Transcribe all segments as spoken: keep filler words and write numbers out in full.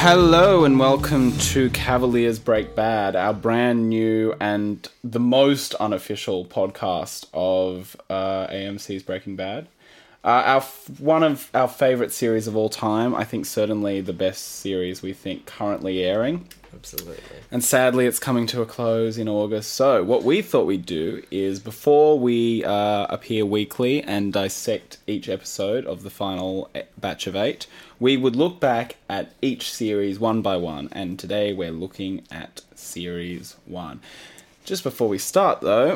Hello and welcome to Cavaliers Break Bad, our brand new and the most unofficial podcast of uh, A M C's Breaking Bad. Uh, our one of our favourite series of all time. I think certainly the best series we think currently airing. Absolutely. And sadly, it's coming to a close in August. So what we thought we'd do is, before we uh, appear weekly and dissect each episode of the final batch of eight, we would look back at each series one by one. And today we're looking at series one. Just before we start, though,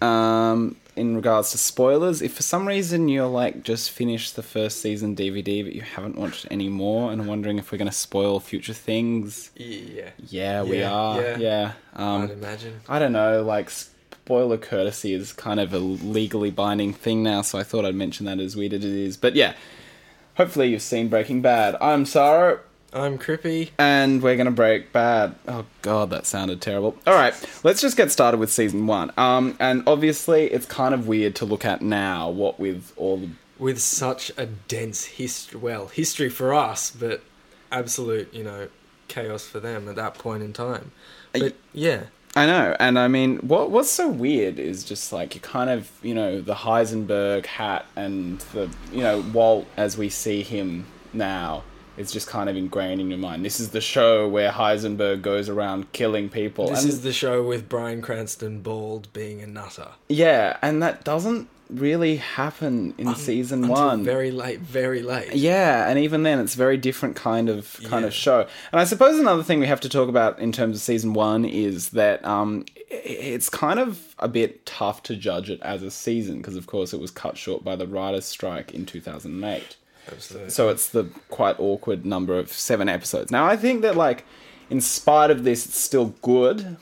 um, in regards to spoilers, if for some reason you're like just finished the first season D V D but you haven't watched any more and are wondering if we're going to spoil future things, yeah, yeah, we yeah, are. Yeah, yeah. Um, I'd imagine. I don't know, like spoiler courtesy is kind of a legally binding thing now, so I thought I'd mention that, as weird as it is. But yeah, hopefully you've seen Breaking Bad. I'm Saro. I'm Crippy. And we're going to break bad. Oh, God, that sounded terrible. All right, let's just get started with season one. Um, and obviously, it's kind of weird to look at now, what with all the... With such a dense history, well, history for us, but absolute, you know, chaos for them at that point in time. But, yeah. I know, and I mean, what what's so weird is just, like, you kind of, you know, the Heisenberg hat and the, you know, Walt as we see him now... It's just kind of ingrained in your mind. This is the show where Heisenberg goes around killing people. This and, is the show with Bryan Cranston bald being a nutter. Yeah, and that doesn't really happen in um, season until one. Very late, very late. Yeah, and even then, it's a very different kind of kind yeah. of show. And I suppose another thing we have to talk about in terms of season one is that um, it's kind of a bit tough to judge it as a season because, of course, it was cut short by the writers' strike in two thousand eight. Absolutely. So it's the quite awkward number of seven episodes. Now, I think that, like, in spite of this, it's still good.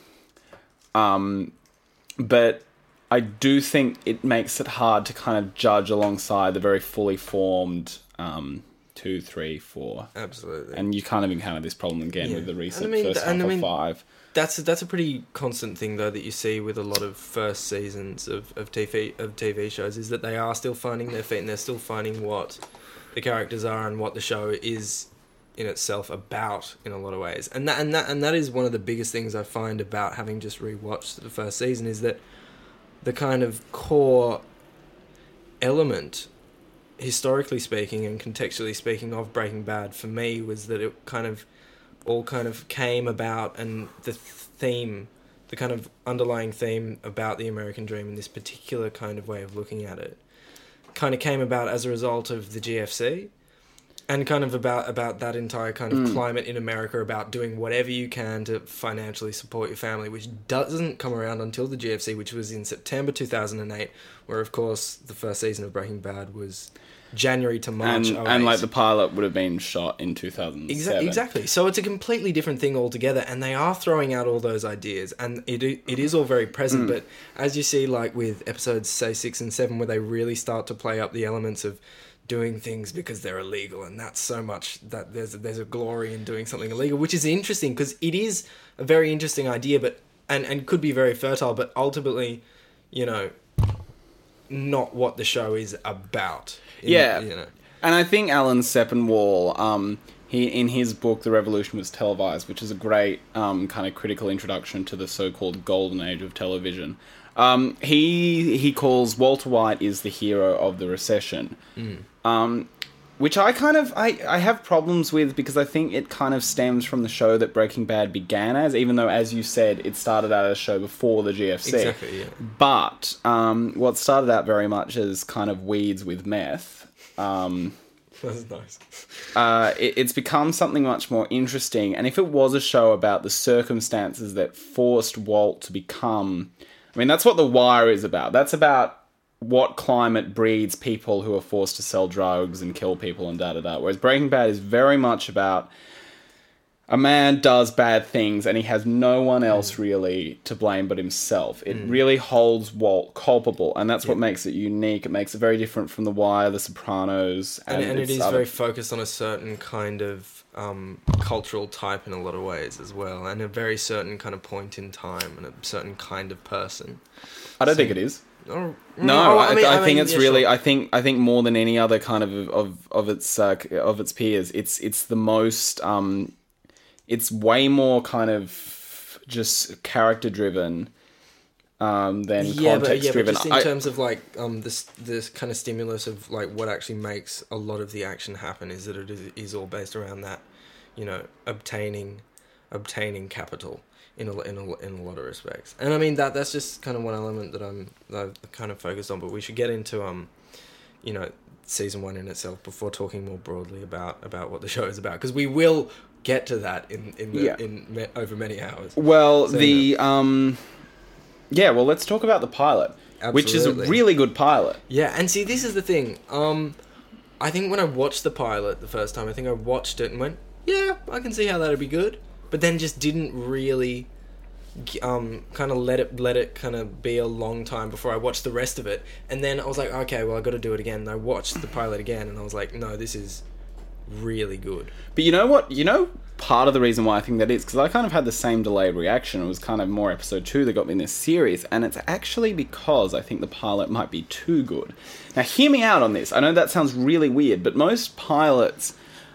Um, but I do think it makes it hard to kind of judge alongside the very fully formed um, two, three, four. Absolutely. And you kind of encounter this problem again yeah. with the recent I mean, first half I mean, of five. That's a, that's a pretty constant thing, though, that you see with a lot of first seasons of, of T V of T V shows, is that they are still finding their feet and they're still finding what the characters are and what the show is in itself about in a lot of ways. And that and that and that is one of the biggest things I find about having just rewatched the first season, is that the kind of core element, historically speaking and contextually speaking, of Breaking Bad for me was that it kind of all kind of came about, and the theme, the kind of underlying theme about the American dream and this particular kind of way of looking at it, kind of came about as a result of the G F C, and kind of about about that entire kind of mm. climate in America about doing whatever you can to financially support your family, which doesn't come around until the G F C, which was in September two thousand eight, where, of course, the first season of Breaking Bad was January to March. And, and like the pilot would have been shot in two thousand seven. Exa- exactly. So it's a completely different thing altogether, and they are throwing out all those ideas, and it it is all very present. Mm. But as you see, like with episodes, say, six and seven, where they really start to play up the elements of doing things because they're illegal, and that's so much that there's a, there's a glory in doing something illegal, which is interesting because it is a very interesting idea, but and, and could be very fertile, but ultimately, you know, not what the show is about. In, yeah, you know. And I think Alan Sepinwall, um, he in his book The Revolution Was Televised, which is a great um, kind of critical introduction to the so-called golden age of television. Um, he he calls Walter White is the hero of the recession, mm. um, which I kind of I, I have problems with because I think it kind of stems from the show that Breaking Bad began as, even though, as you said, it started out as a show before the G F C. Exactly, yeah. But um, what started out very much as kind of weeds with meth. Um, That's nice. uh, it, it's become something much more interesting. And if it was a show about the circumstances that forced Walt to become... I mean, that's what The Wire is about. That's about what climate breeds people who are forced to sell drugs and kill people and da-da-da. Whereas Breaking Bad is very much about a man does bad things and he has no one else mm. really to blame but himself. It mm. really holds Walt culpable, and that's yep. what makes it unique. It makes it very different from The Wire, The Sopranos. And, and, and it is other... very focused on a certain kind of um, cultural type in a lot of ways as well, and a very certain kind of point in time and a certain kind of person. I don't so, think it is. Oh, no, oh, I, I, mean, I, I I think mean, it's yeah, really. sure. I think. I think more than any other kind of of of its uh, of its peers, it's it's the most um, it's way more kind of just character driven um, than yeah, but, context yeah, driven. but just in I, terms of like um this this kind of stimulus of like what actually makes a lot of the action happen is that it is, is all based around that, you know, obtaining obtaining capital in a, in a, in a lot of respects. And I mean that that's just kind of one element that I'm that I've kind of focused on. But we should get into um, you know, season one in itself before talking more broadly about about what the show is about, because we will get to that in in the, Yeah. in me, over many hours. well, So, the um, yeah. Well, let's talk about the pilot, which is a Absolutely. really good pilot. Yeah, and see, this is the thing. Um, I think when I watched the pilot the first time, I think I watched it and went, yeah, I can see how that'd be good. But then just didn't really um, kind of let it let it kind of be a long time before I watched the rest of it. And then I was like, okay, well, I got to do it again. And I watched the pilot again, and I was like, no, this is really good. But you know what? You know, part of the reason why I think that is because I kind of had the same delayed reaction. It was kind of more episode two that got me in this series, and it's actually because I think the pilot might be too good. Now, hear me out on this. I know that sounds really weird, but most pilots,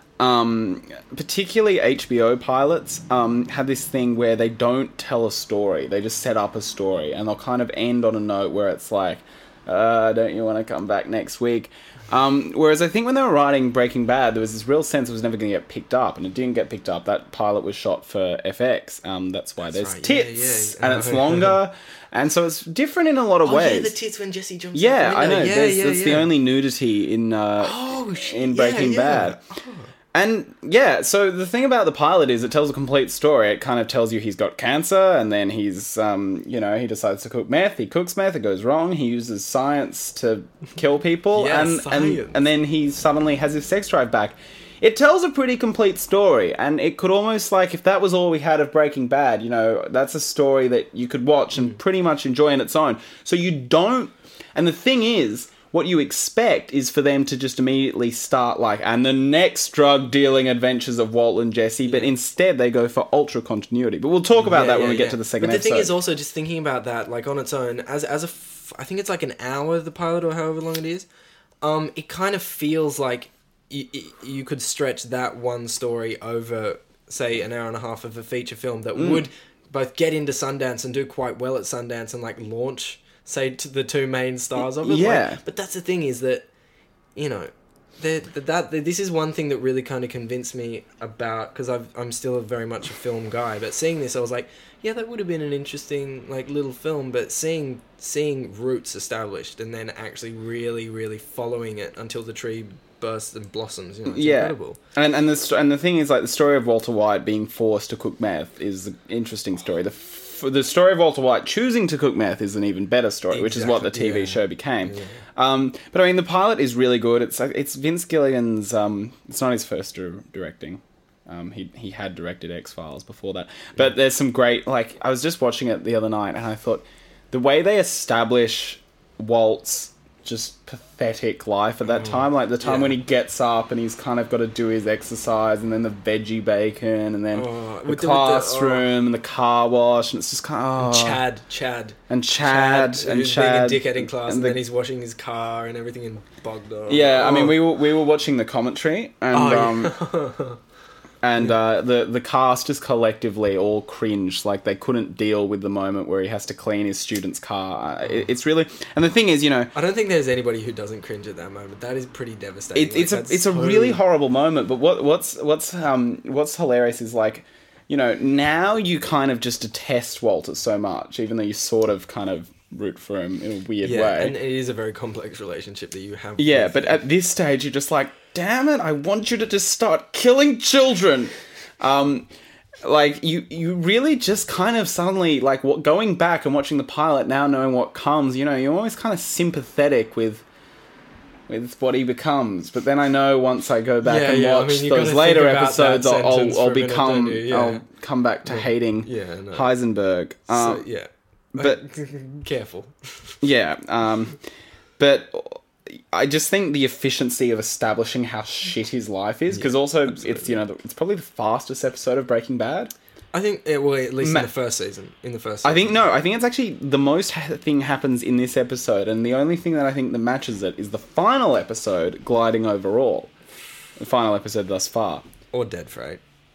um, particularly H B O pilots, um, have this thing where they don't tell a story. They just set up a story, and they'll kind of end on a note where it's like, uh, don't you want to come back next week? Um, whereas I think when they were writing Breaking Bad, there was this real sense it was never going to get picked up, and it didn't get picked up. That pilot was shot for F X. Um, that's why That's there's right. Yeah, tits, yeah. and it's longer, and so it's different in a lot of Oh, ways. yeah, the tits when Jesse jumps Yeah, out the I window. know. Yeah, There's, yeah, that's yeah. the only nudity in uh, Oh, shit. in yeah, Breaking yeah. Bad. Oh. And yeah, so the thing about the pilot is it tells a complete story. It kind of tells you he's got cancer, and then he's, um, you know, he decides to cook meth. He cooks meth. It goes wrong. He uses science to kill people, Yeah, and, and science. and then he suddenly has his sex drive back. It tells a pretty complete story, and it could almost, like, if that was all we had of Breaking Bad, you know, that's a story that you could watch and pretty much enjoy on its own. So you don't, and the thing is, what you expect is for them to just immediately start like, and the next drug dealing adventures of Walt and Jesse, but instead they go for ultra continuity. But we'll talk about Yeah, that when yeah, we get yeah. to the second But the episode. thing is also just thinking about that, like on its own, as as a, f- I think it's like an hour the pilot or however long it is. Um, it kind of feels like you, you could stretch that one story over, say, an hour and a half of a feature film that Mm. would both get into Sundance and do quite well at Sundance and like launch, say, to the two main stars of it. Yeah. Like, but that's the thing is that, you know, that, that, that this is one thing that really kind of convinced me about, because I'm still a very much a film guy, but seeing this I was like, yeah, that would have been an interesting like little film, but seeing seeing roots established and then actually really really following it until the tree bursts and blossoms, you know, it's yeah, incredible. and and the sto- and the thing is, like, the story of Walter White being forced to cook meth is an interesting story. The f- the story of Walter White choosing to cook meth is an even better story, which is what the T V Exactly, yeah. show became. Yeah. Um, but I mean, the pilot is really good. It's like- it's Vince Gilligan's. Um, it's not his first dir- directing. Um, he he had directed X-Files before that. But there's some great, like, I was just watching it the other night and I thought the way they establish Walt's just pathetic life at that time, like the time Yeah. when he gets up and he's kind of got to do his exercise, and then the veggie bacon, and then Oh, the with the- with the- classroom and the car wash, and it's just kind of... Oh. Chad, Chad, And Chad, and who's Chad. being a dickhead in class, and, the- then he's washing his car and everything in Bogdan. Yeah, I mean, Oh. we were, we were watching the commentary, and Oh, yeah. um, and uh, the the cast just collectively all cringed, like they couldn't deal with the moment where he has to clean his student's car. Uh, It, it's really, and the thing is, you know, I don't think there's anybody who doesn't cringe at that moment. That is pretty devastating. it, Like, it's a that's it's a so- really horrible moment. But what what's what's um what's hilarious is, like, you know, now you kind of just detest Walter so much, even though you sort of kind of root for him in a weird yeah, way. and it is a very complex relationship that you have. Yeah, with but him. at this stage, you're just like, damn it, I want you to just start killing children. Um, like, you, you really just kind of suddenly, like, what, going back and watching the pilot, now knowing what comes, you know, you're always kind of sympathetic with with what he becomes. But then I know once I go back Yeah, and yeah, I watch mean, you those gotta later think about episodes, that I'll, sentence I'll, I'll for a minute, become, don't you? Yeah. I'll come back to hating yeah, no. Heisenberg. So, Um, yeah, but- careful. Yeah, um, but I just think the efficiency of establishing how shit his life is, because Yeah, also absolutely. it's, you know, the- it's probably the fastest episode of Breaking Bad. I think it will, at least Ma- in the first season. In the first season. I think, no, I think it's actually the most ha- thing happens in this episode, and the only thing that I think that matches it is the final episode gliding overall. The final episode thus far. Or Dead Freight.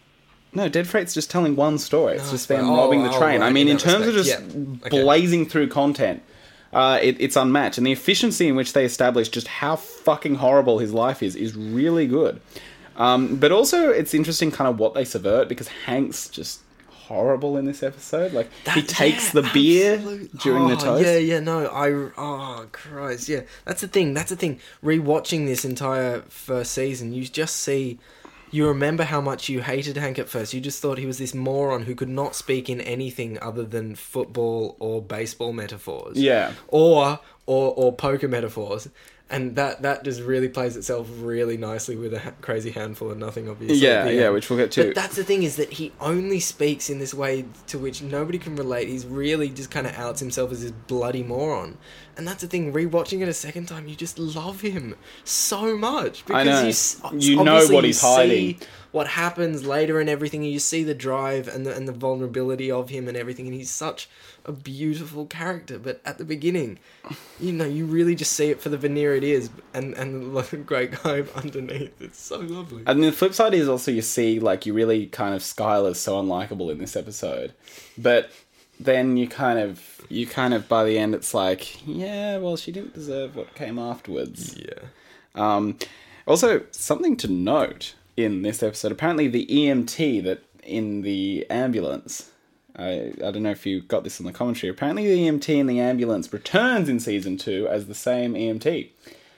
No, Dead Freight's just telling one story. It's No, just it's them right. robbing Oh, the oh, train. right, I mean, in in that terms of respect. just Yeah. Okay. blazing through content, uh, it, it's unmatched. And the efficiency in which they establish just how fucking horrible his life is is really good. Um, but also, it's interesting kind of what they subvert, because Hank's just horrible in this episode. Like, That- he takes yeah, the beer absolute- during oh, the toast. Yeah, yeah, no, I, oh, Christ, yeah. That's the thing, that's the thing. Rewatching this entire first season, you just see, you remember how much you hated Hank at first. You just thought he was this moron who could not speak in anything other than football or baseball metaphors. Yeah. Or, or, or poker metaphors. And that, that just really plays itself really nicely with a ha- crazy handful of nothing, obviously. Yeah, at the yeah, end. which we'll get to. But that's the thing, is that he only speaks in this way to which nobody can relate. He's really just kind of outs himself as this bloody moron. And that's the thing, rewatching it a second time, you just love him so much. Because I know. You, s- You know obviously what you he's hiding. see what happens later and everything, and you see the drive and the, and the vulnerability of him and everything, and he's such a beautiful character. But at the beginning, you know, you really just see it for the veneer it is, and, and the great guy underneath. It's so lovely. And the flip side is also you see, like, you really kind of Skylar's so unlikable in this episode. But then you kind of, you kind of, by the end, it's like, yeah, well, she didn't deserve what came afterwards. Yeah. Um, also, something to note in this episode, apparently the E M T that in the ambulance, I, I don't know if you got this in the commentary, apparently the E M T in the ambulance returns in season two as the same E M T.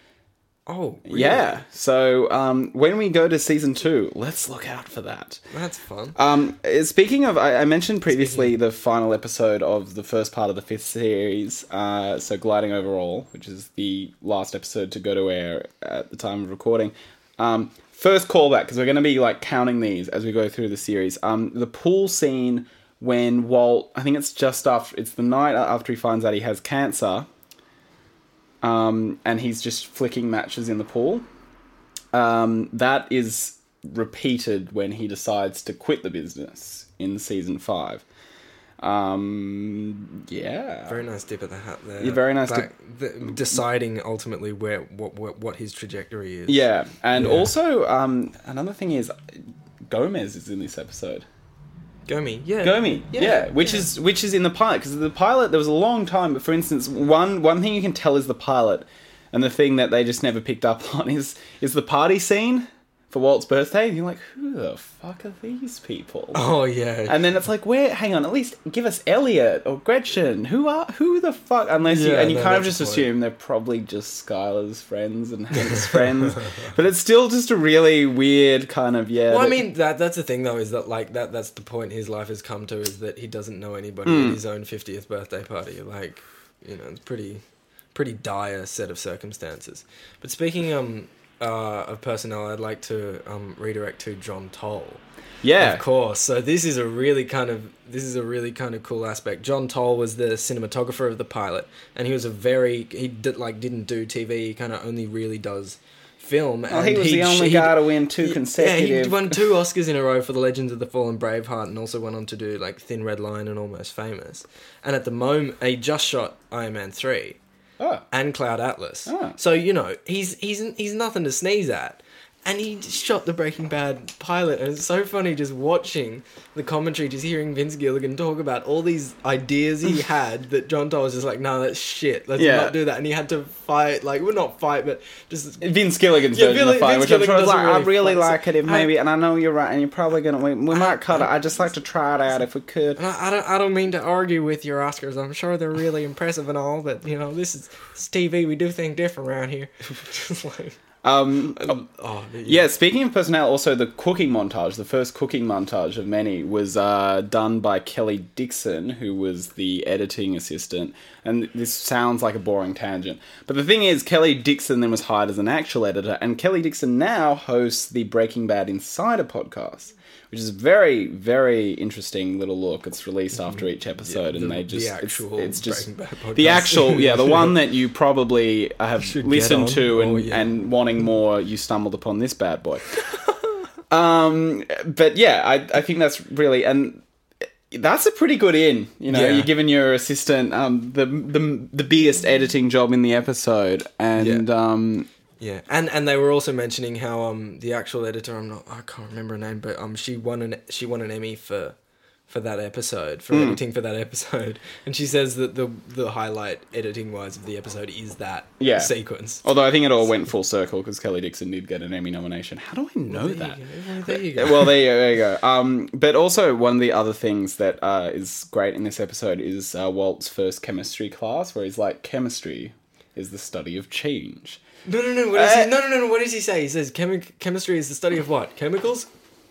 Oh, really? Yeah. So um, when we go to season two, let's look out for that. That's fun. Um, uh, speaking of, I, I mentioned previously the final episode of the first part of the fifth series, uh, so Gliding Over All, which is the last episode to go to air at the time of recording. Um, first callback, because we're going to be like counting these as we go through the series. Um, the pool scene when Walt, I think it's just after, it's the night after he finds out he has cancer. Um, and he's just flicking matches in the pool. Um, that is repeated when he decides to quit the business in season five. Um, yeah. Very nice dip of the hat there. Yeah, very nice Back, the, deciding ultimately where what, what what his trajectory is. Yeah, and Yeah. also um, another thing is Gomez is in this episode. Gomi, yeah. Gomi, yeah, Yeah, which yeah. is which is in the pilot, because the pilot there was a long time. But for instance, one one thing you can tell is the pilot, and the thing that they just never picked up on is is the party scene for Walt's birthday. And you're like, who the fuck are these people? Oh yeah. And then it's like, where? Hang on, at least give us Elliot or Gretchen. Who are who the fuck? Unless you Yeah, and you no, kind of that's just the point. assume they're probably just Skylar's friends and Hank's friends, but it's still just a really weird kind of yeah. Well, I that- mean that that's the thing though, is that like that that's the point his life has come to, is that he doesn't know anybody Hmm. at his own fiftieth birthday party. Like, you know, it's pretty pretty dire set of circumstances. But speaking um uh, of personnel, I'd like to um redirect to John Toll. yeah, Of course. So this is a really kind of this is a really kind of cool aspect. John Toll was the cinematographer of the pilot, and he was a very he did like didn't do T V. He kind of only really does film. Well, and he was the he'd- only he'd- guy to win two yeah, consecutive. he won two Oscars in a row for The Legends of the Fallen Braveheart, and also went on to do like Thin Red Line and Almost Famous. And at the moment, he just shot Iron Man three Oh, and Cloud Atlas. Oh. So you know he's he's he's nothing to sneeze at. And he shot the Breaking Bad pilot, and it's so funny just watching the commentary, just hearing Vince Gilligan talk about all these ideas he had that John Toll was just like, no, that's shit. Let's Yeah. not do that. And he had to fight, like, well, not fight, but just Vince Gilligan's Yeah, version Billy- of the fight, Vince which I'm Gilligan sure is like, doesn't I really really fight, so- like it if I- maybe, and I know you're right, and you're probably gonna win. We might cut it. I just like to try it out if we could. And I, I don't, I don't mean to argue with your Oscars. I'm sure they're really impressive and all, but you know, this is, this is T V. We do think different around here. Just like, Um, oh, yeah, speaking of personnel, also the cooking montage, the first cooking montage of many, was uh, done by Kelly Dixon, who was the editing assistant. And this sounds like a boring tangent. But the thing is, Kelly Dixon then was hired as an actual editor, and Kelly Dixon now hosts the Breaking Bad Insider podcast, which is a very, very interesting little look. It's released after each episode, Yeah, and the- they just the actual it's, it's just Breaking Bad podcast. the actual yeah the one that you probably have Should get listened on. to and Oh, yeah. and wanting more, you stumbled upon this bad boy. um, but yeah, I I think that's really and. That's a pretty good in, you know. Yeah. You're giving your assistant um, the the the biggest editing job in the episode, and Yeah. um, Yeah, and and they were also mentioning how um the actual editor, I'm not, I can't remember her name, but um she won an she won an Emmy for for that episode, for Mm. editing for that episode, and she says that the the highlight editing wise of the episode is that Yeah. sequence. Although I think it all went full circle because Kelly Dixon did get an Emmy nomination. How do I know There that? you go. Well, there you go. Well, there you, there you go. Um, but also, one of the other things that uh, is great in this episode is uh, Walt's first chemistry class, where he's like, chemistry is the study of change. No, no, no. What does Uh, he, no, no, no, no. What does he say? He says Chemi- chemistry is the study of what? Chemicals?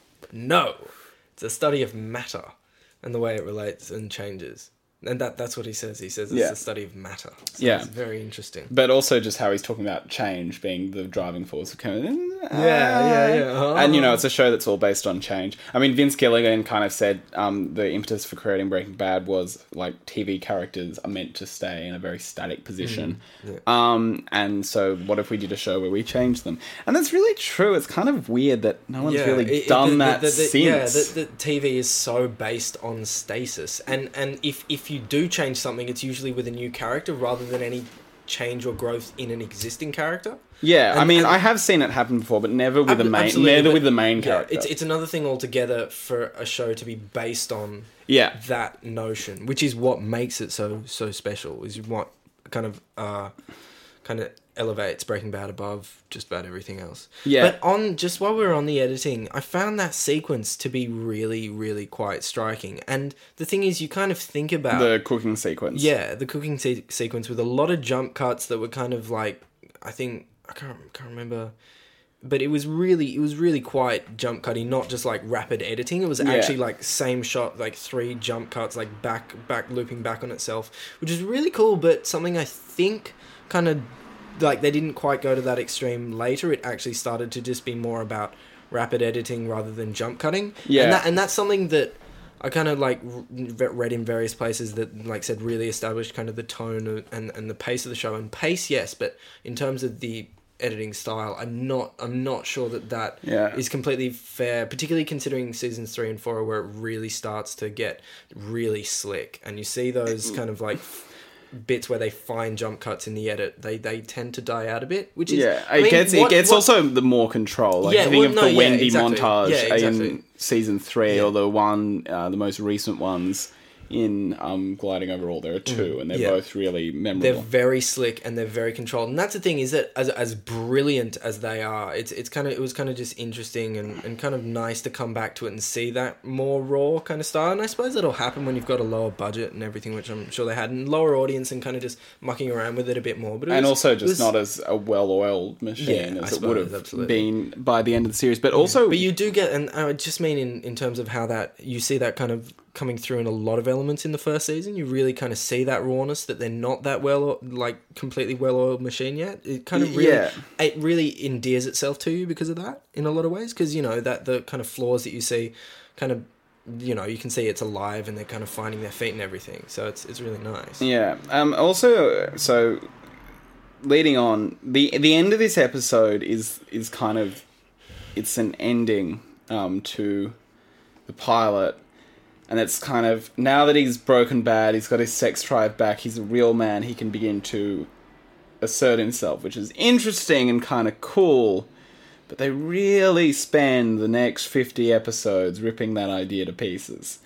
No, it's the study of matter and the way it relates and changes. And that that's what he says. He says it's Yeah. the study of matter. So Yeah. it's very interesting. But also just how he's talking about change being the driving force of chemistry. Yeah, yeah, yeah. Oh. And, you know, it's a show that's all based on change. I mean, Vince Gilligan kind of said um, the impetus for creating Breaking Bad was, like, T V characters are meant to stay in a very static position. Mm, yeah. Um, and so what if we did a show where we changed them? And that's really true. It's kind of weird that no one's really it- it- done the- that the- the- since. Yeah, the, the T V is so based on stasis, and and if if you do change something, it's usually with a new character rather than any change or growth in an existing character. Yeah, I And- mean, and- I have seen it happen before, but never with the Ab- main, absolutely, never but- with the main Yeah, character. it's it's another thing altogether for a show to be based on yeah, that notion, which is what makes it so so special. Is what kind of uh, kind of elevates Breaking Bad above just about everything else. Yeah. But on just while we we're on the editing, I found that sequence to be really, really quite striking. And the thing is, you kind of think about the cooking sequence. yeah, the cooking se- sequence with a lot of jump cuts that were kind of like, I think I can't can't remember, but it was really it was really quite jump cutty, not just like rapid editing. It was Yeah. actually like same shot, like three jump cuts, like back back looping back on itself, which is really cool. But something I think kind of like they didn't quite go to that extreme later. It actually started to just be more about rapid editing rather than jump cutting. Yeah. and, that, and that's something that I kind of like r- read in various places that like said really established kind of the tone of, and and the pace of the show. And pace, yes, but in terms of the editing style, I'm not I'm not sure that that Yeah. is completely fair, particularly considering seasons three and four where it really starts to get really slick, and you see those kind of like bits where they find jump cuts in the edit, they they tend to die out a bit, which is Yeah, I it mean, gets what- it gets what- also the more control. Like Yeah, you think well, of no, the yeah, Wendy exactly. montage Yeah, exactly. in season three, Yeah. or the one, uh, the most recent ones in um, Gliding Over All. There are two, and they're yeah. both really They're memorable. very slick and they're very controlled, and that's the thing is that as as brilliant as they are, it's it's kind of it was kind of just interesting and, and kind of nice to come back to it and see that more raw kind of style. And I suppose that'll happen when you've got a lower budget and everything, which I'm sure they had, and lower audience and kind of just mucking around with it a bit more. But it And was, also it just was- not as a well-oiled machine Yeah, I as it would suppose, have absolutely. been by the end of the series. But also, But you do get, and I just mean in, in terms of how that, you see that kind of coming through in a lot of elements in the first season. You really kind of see that rawness, that they're not that well, like completely well-oiled machine yet. It kind of really, Yeah. it really endears itself to you because of that in a lot of ways. Because, you know, that the kind of flaws that you see kind of, you know, you can see it's alive and they're kind of finding their feet and everything. So it's it's really nice. yeah. Um, also, so leading on, the the end of this episode is is kind of, it's an ending um, to the pilot. And it's kind of, now that he's broken bad, he's got his sex drive back, he's a real man, he can begin to assert himself, which is interesting and kind of cool. But they really spend the next fifty episodes ripping that idea to pieces.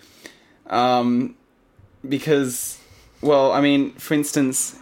Um, because, well, I mean, for instance,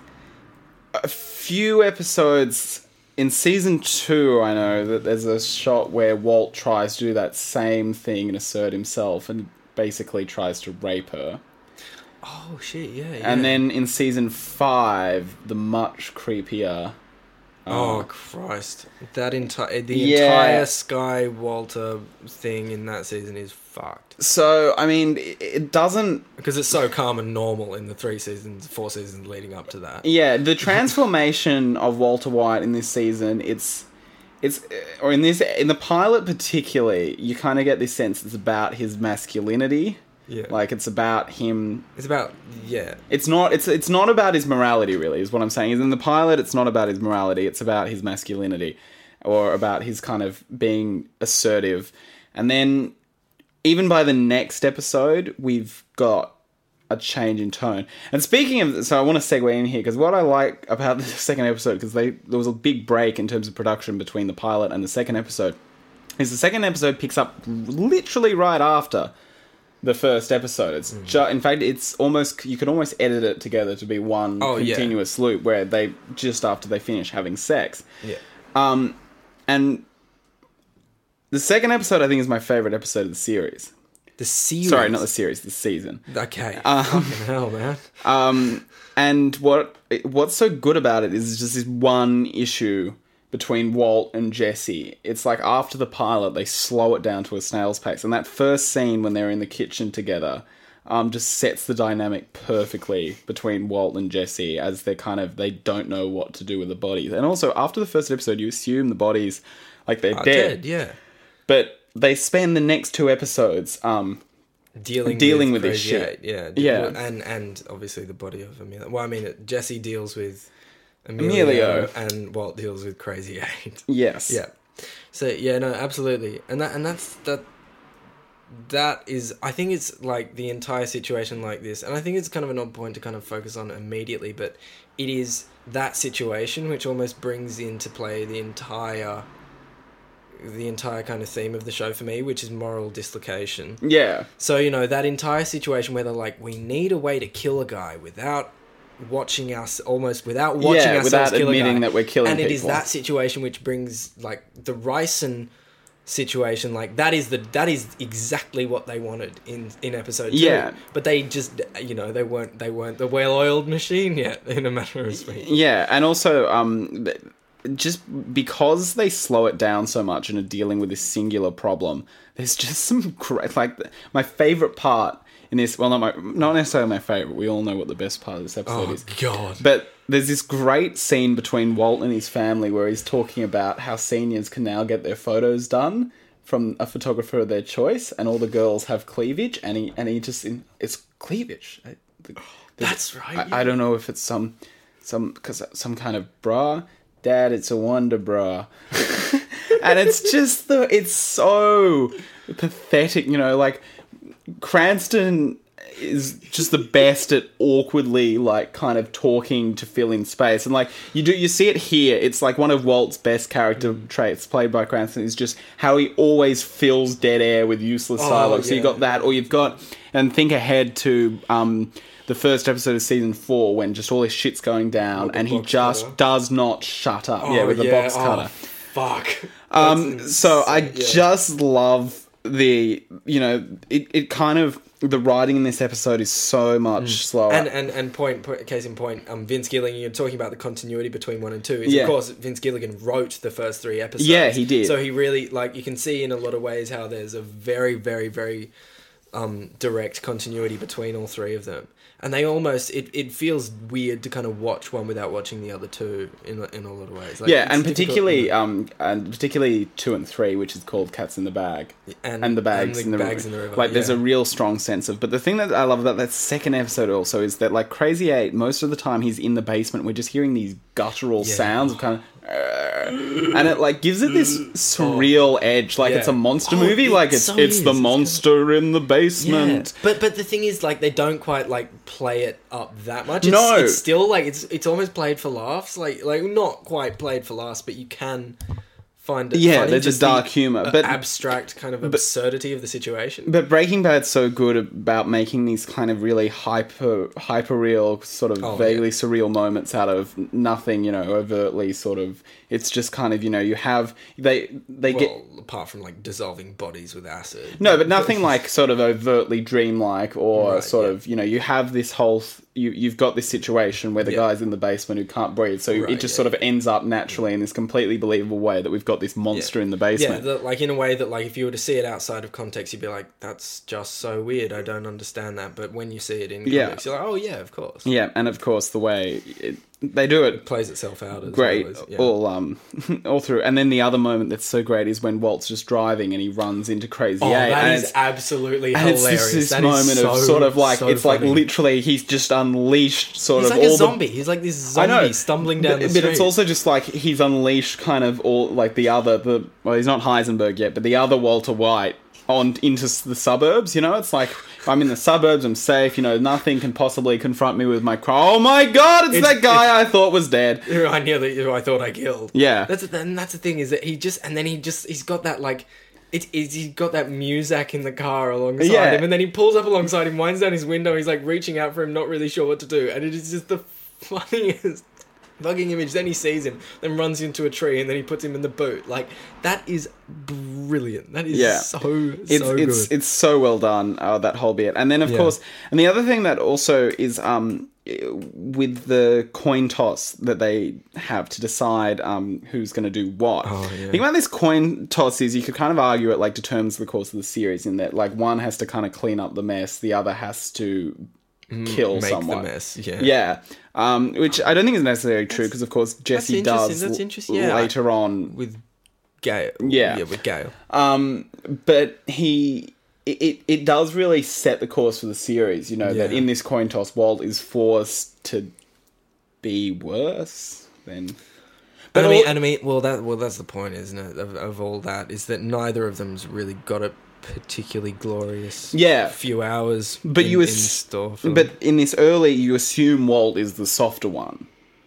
a few episodes in season two, I know that there's a shot where Walt tries to do that same thing and assert himself and basically tries to rape her. Oh, shit, yeah, yeah. And then in season five, the much creepier... Oh, uh, Christ. That entire, the Yeah. entire Sky Walter thing in that season is fucked. so, I mean, it, it doesn't... Because it's so calm and normal in the three seasons, four seasons leading up to that. Yeah, the transformation of Walter White in this season, it's... It's, or in this, in the pilot particularly, you kind of get this sense it's about his masculinity. Yeah. Like, it's about him... It's about, yeah. It's not, it's, it's not about his morality, really, is what I'm saying. Is in the pilot, it's not about his morality, it's about his masculinity. Or about his kind of being assertive. And then, even by the next episode, we've got a change in tone. And speaking of, so I want to segue in here because what I like about the second episode, because they there was a big break in terms of production between the pilot and the second episode, is the second episode picks up literally right after the first episode. It's mm. ju- in fact, it's almost you could almost edit it together to be one oh, continuous yeah. loop where they just after they finish having sex. Yeah. Um, and the second episode I think is my favorite episode of the series. The series? Sorry, not the series, the season. Okay. Um, Fucking hell, man. Um, and what what's so good about it is just this one issue between Walt and Jesse. It's like after the pilot, they slow it down to a snail's pace. And that first scene when they're in the kitchen together um, just sets the dynamic perfectly between Walt and Jesse as they're kind of, they don't know what to do with the bodies. And also, after the first episode, you assume the bodies, like they're oh, dead. dead. Yeah. But they spend the next two episodes um, dealing dealing with, with this Crazy shit. Eight, yeah, Yeah. and and obviously the body of Emilio. Well, I mean, Jesse deals with Emilio, Emilio, and Walt deals with Crazy Eight. Yes. Yeah. So yeah, no, absolutely, and that and that's that. That is, I think it's like the entire situation like this, and I think it's kind of an odd point to kind of focus on immediately, but it is that situation which almost brings into play the entire. the entire kind of theme of the show for me, which is moral dislocation. Yeah. So, you know, that entire situation where they're like, we need a way to kill a guy without watching us, almost without watching yeah, ourselves without kill a guy. admitting that we're killing and people. And it is that situation which brings, like, the Ryson situation, like, that is the that is exactly what they wanted in, in episode two. Yeah. But they just, you know, they weren't they weren't the well-oiled machine yet, in a matter of speaking. Yeah, and also, um... just because they slow it down so much and are dealing with this singular problem, there's just some great, like, my favourite part in this, well, not my, not necessarily my favourite, we all know what the best part of this episode oh, is. God. But there's this great scene between Walt and his family where he's talking about how seniors can now get their photos done from a photographer of their choice, and all the girls have cleavage, and he, and he just, in, it's cleavage. I, That's right. I, yeah. I don't know if it's some, some, cause some kind of bra. Dad, it's a wonder bra. And it's just the, it's so pathetic, you know, like, Cranston is just the best at awkwardly, like, kind of talking to fill in space. And, like, you do, you see it here. It's, like, one of Walt's best character traits, played by Cranston, is just how he always fills dead air with useless Oh, dialogue. So yeah. you've got that, or you've got, and think ahead to, um... the first episode of season four, when just all this shit's going down, With the and he box just cutter. does not shut up. Oh, yeah, with the yeah. box Oh, cutter. fuck. Um, That's so I insane, yeah. just love the, you know, it, it kind of, the writing in this episode is so much slower. And and and point, point case in point, um, Vince Gilligan. You're talking about the continuity between one and two. Is Yeah. Of course, Vince Gilligan wrote the first three episodes. Yeah, he did. So he really, like, you can see in a lot of ways how there's a very, very, very um, direct continuity between all three of them. And they almost, it, it feels weird to kind of watch one without watching the other two in in a lot of ways. Like, yeah, it's and difficult, particularly, you know. um, and particularly two and three, which is called Cats in the Bag, and, and the bags, and in, the bags river. in the river. Like, there's yeah. a real strong sense of. But the thing that I love about that second episode also is that, like, Crazy Eight, most of the time he's in the basement. We're just hearing these guttural Yeah. sounds of kind of. And it, like, gives it this surreal edge, like Yeah. it's a monster Oh, movie, it like it's so it's is. the It's monster in the basement. Yeah. But but the thing is, like, they don't quite, like, play it up that much. It's, No. it's still like it's it's almost played for laughs. Like like not quite played for laughs, but you can find it. Yeah, funny, there's a just the, dark humor, uh, but- abstract kind of absurdity of the situation. But Breaking Bad's so good about making these kind of really hyper hyper real, sort of Oh, vaguely yeah. surreal moments out of nothing, you know, overtly sort of. It's just kind of, you know, you have they they get. Well, apart from, like, dissolving bodies with acid. No, but nothing like sort of overtly dreamlike or Right, sort yeah. of, you know, you have this whole, th- you, you've got this situation where the Yeah. guy's in the basement who can't breathe. So Right, it just yeah, sort of ends up naturally in this completely believable way that we've got this monster in the Yeah, basement. the, like, in a way that, like, if you were to see it outside of context, you'd be like, that's just so weird. I don't understand that. But when you see it in Yeah. context, you're like, oh, yeah, of course. Yeah, and of course the way it, they do it It plays itself out as great always. Yeah. all um all through. And then the other moment that's so great is when Walt's just driving and he runs into Crazy Oh, Eight, that and is it's, absolutely and it's hilarious. just this That is moment of so- sort of like so it's like funny. literally he's just unleashed sort He's of like all a zombie. the He's like this I zombie know, stumbling down but, the street. but it's also just like he's unleashed kind of all like the other the well he's not Heisenberg yet, but the other Walter White on into s- the suburbs. You know, it's like I'm in the suburbs. I'm safe. You know, nothing can possibly confront me with my crime. Oh my god, it's, It's- that guy I thought was dead. Who I nearly, who I thought I killed. Yeah. That's and that's the thing is that he just and then he just he's got that like. It is he's got that Muzak in the car alongside Yeah. him, and then he pulls up alongside him, winds down his window, he's like reaching out for him, not really sure what to do, and it is just the funniest bugging image. Then he sees him, then runs into a tree, and then he puts him in the boot. Like that is brilliant. That is Yeah. so It's so it's good. it's so well done, uh, that whole bit. And then of Yeah. course, and the other thing that also is um with the coin toss that they have to decide um who's going to do what. Oh, yeah. The thing about this coin toss is you could kind of argue it like determines the course of the series, in that like one has to kind of clean up the mess, the other has to kill Make someone. the mess. Yeah. Yeah, um, which I don't think is necessarily true, because of course Jesse interesting, does that's l- interesting, yeah. later on. With Gale. Yeah. Yeah, with Gale. Um, but he, it, it, it does really set the course for the series, you know, that Yeah. in this coin toss, Walt is forced to be worse than... But But I mean, all- and I mean, well, that well, that's the point, isn't it? Of, of all that is that neither of them's really got a particularly glorious Yeah. few hours. But in, you in ass- store. For But in this early, you assume Walt is the softer one.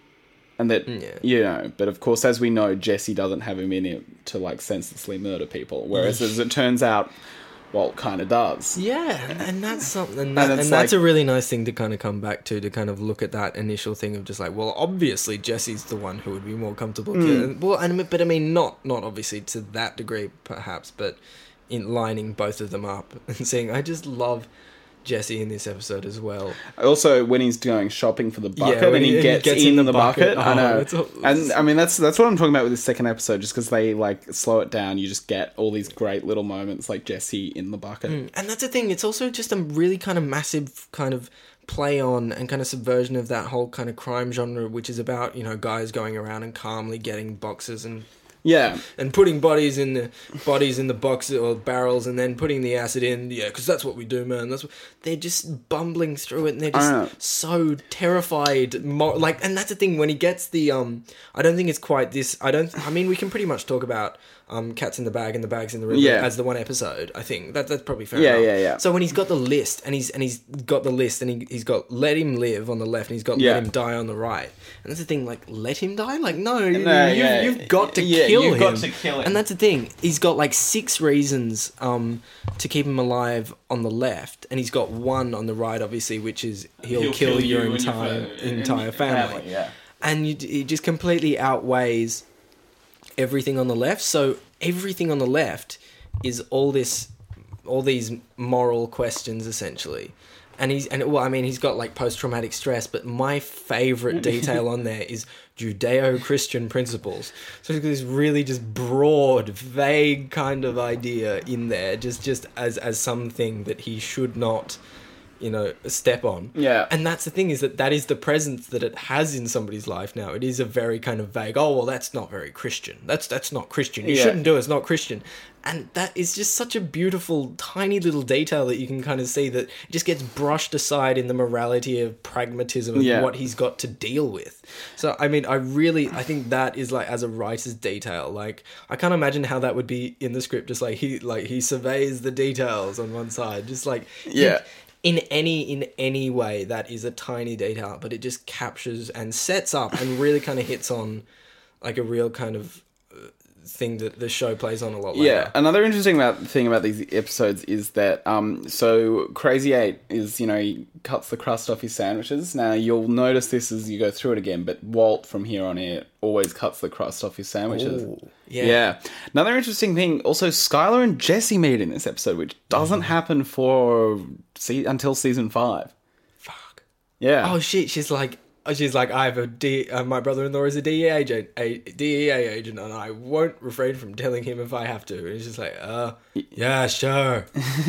And that, Yeah. you know, but of course, as we know, Jesse doesn't have him in him to, like, senselessly murder people. Whereas, as it turns out, Walt kind of does. yeah, and, and that's something, and, that, And and, it's that's like- a really nice thing to kind of come back to, to kind of look at that initial thing of just like, well, obviously Jesse's the one who would be more comfortable. Mm. killing- Well, and but I mean, not not obviously to that degree, perhaps, but in lining both of them up and saying, I just love Jesse in this episode as well. Also, when he's going shopping for the bucket, when and he, he- and he gets, gets in, in the, the bucket, bucket. I Oh, know. it's all- And I mean, that's that's what I'm talking about with this second episode. Just because they like slow it down, you just get all these great little moments, like Jesse in the bucket. Mm, And that's the thing, it's also just a really kind of massive kind of play on and kind of subversion of that whole kind of crime genre, which is about, you know, guys going around and calmly getting boxes and Yeah, and putting bodies in the bodies in the boxes or barrels and then putting the acid in. Yeah, because that's what we do, man. That's what, they're just bumbling through it, and they're I just know. so terrified. Mo- like, and that's the thing, when he gets the um, I don't think it's quite this. I don't. I mean, we can pretty much talk about um, Cats in the Bag and the Bags in the River Yeah. as the one episode. I think that that's probably fair Yeah, enough. yeah, yeah. So when he's got the list and he's and he's got the list and he, he's got let him live on the left and he's got Yeah. let him die on the right. And that's the thing, like, let him die? Like, no, No, you, yeah. you've got to Yeah, kill you've him. got to kill him. And that's the thing. He's got like six reasons um, to keep him alive on the left, and he's got one on the right, obviously, which is he'll, kill, your you and entire fa- entire family. Yeah. And you, it just completely outweighs everything on the left. So everything on the left is all this, all these moral questions essentially. And he's and well, I mean, he's got like post-traumatic stress, but my favorite detail on there is Judeo-Christian principles. So it's got this really just broad, vague kind of idea in there, just just as as something that he should not, you know, step on. Yeah. And that's the thing, is that that is the presence that it has in somebody's life now. It is a very kind of vague, oh, well, that's not very Christian. That's that's not Christian. You Yeah. shouldn't do it. It's not Christian. And that is just such a beautiful, tiny little detail that you can kind of see that it just gets brushed aside in the morality of pragmatism of Yeah. what he's got to deal with. So, I mean, I really, I think that is like, as a writer's detail, like, I can't imagine how that would be in the script. Just like he, like he surveys the details on one side, just like, Yeah. in any in any way, that is a tiny detail, but it just captures and sets up and really kind of hits on like a real kind of uh, thing that the show plays on a lot later. Yeah, another interesting about, thing about these episodes is that, um, so Crazy Eight is, you know, he cuts the crust off his sandwiches. Now, you'll notice this as you go through it again, but Walt, from here on in, always cuts the crust off his sandwiches. Ooh, yeah. Yeah. Another interesting thing, also, Skylar and Jesse meet in this episode, which doesn't Mm-hmm. happen for se- until season five. Fuck. Yeah. Oh shit! She's like, oh, she's like, I have a D. Uh, my brother-in-law is a D E A agent, a D E A agent, and I won't refrain from telling him if I have to. And he's just like, uh, yeah, sure.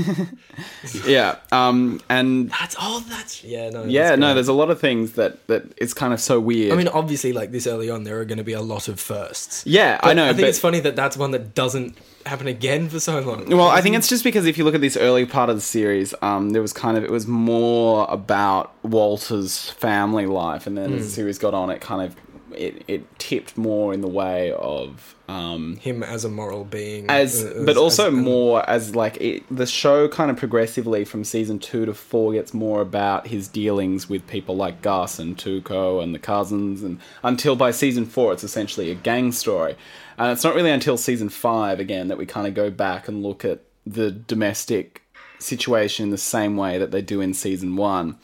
Yeah. Um, and That's all. That's yeah, no. yeah, that's no, great. there's a lot of things that, that it's kind of so weird. I mean, obviously, like this early on, there are going to be a lot of firsts. yeah, But I know. I think but, it's funny that that's one that doesn't happen again for so long. Well, I think it's just because if you look at this early part of the series, um, there was kind of, it was more about Walter's family life, and then as the series got on, it kind of it, it tipped more in the way of um, him as a moral being, as, uh, but as- also as- more as like it, the show kind of progressively from season two to four gets more about his dealings with people like Gus and Tuco and the cousins, and until by season four it's essentially a gang story, and it's not really until season five again that we kind of go back and look at the domestic situation in the same way that they do in season one.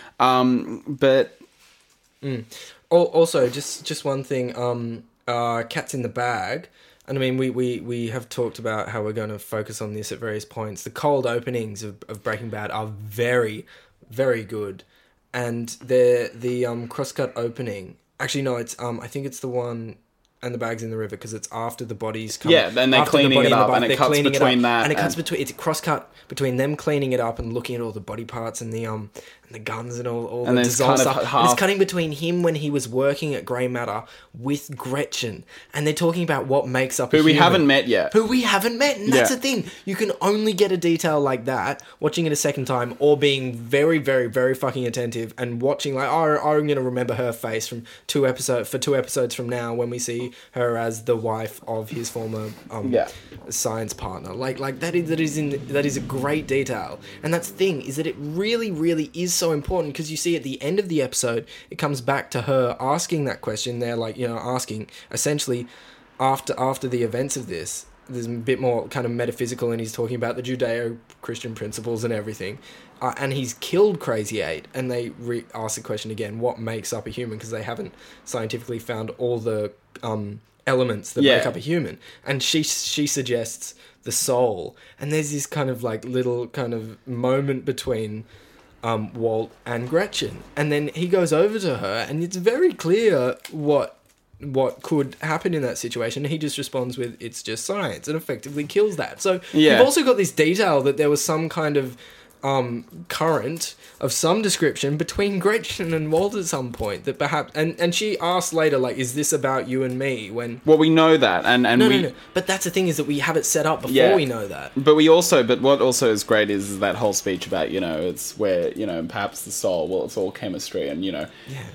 Um, but Mm. Al- Also, just just one thing. Um, uh, Cats in the Bag. And I mean, we, we, we have talked about how we're going to focus on this at various points. The cold openings of, of Breaking Bad are very, very good, and the the um crosscut opening. Actually, no, it's um I think it's the one. And the bag's in the river because it's after the bodies come. Yeah, then they're after the cleaning body it and the up, bike, and it they're cuts cleaning between it up, that and it cuts and- between. It's a cross cut between them cleaning it up and looking at all the body parts and the um and the guns and all, all And the there's dissolved kind of stuff. half- And it's cutting between him when he was working at Grey Matter with Gretchen, and they're talking about what makes up a who we human. haven't met yet. Who we haven't met, and that's Yeah. the thing. You can only get a detail like that watching it a second time, or being very, very, very fucking attentive and watching like, oh, I'm gonna remember her face from two episodes for two episodes from now when we see her as the wife of his former um, Yeah. science partner. Like, like that is that is in that is a great detail, and that's the thing is that it really, really is so important because you see at the end of the episode, it comes back to her asking that question. They're like, you know, asking essentially after after the events of this. There's a bit more kind of metaphysical, and he's talking about the Judeo-Christian principles and everything. Uh, and he's killed Crazy Eight, and they re- ask the question again: what makes up a human? Because they haven't scientifically found all the um, elements that Yeah. make up a human. And she she suggests the soul, and there's this kind of like little kind of moment between um, Walt and Gretchen, and then he goes over to her, and it's very clear what what could happen in that situation. He just responds with, it's just science, and effectively kills that. So Yeah. you've also got this detail that there was some kind of um, current of some description between Gretchen and Walt at some point that perhaps, and, and she asked later, like, is this about you and me? When Well, we know that, and, and no, we... no, no. But that's the thing is that we have it set up before Yeah. we know that. But we also, but what also is great is that whole speech about, you know, it's where, you know, perhaps the soul, well, it's all chemistry, and, you know,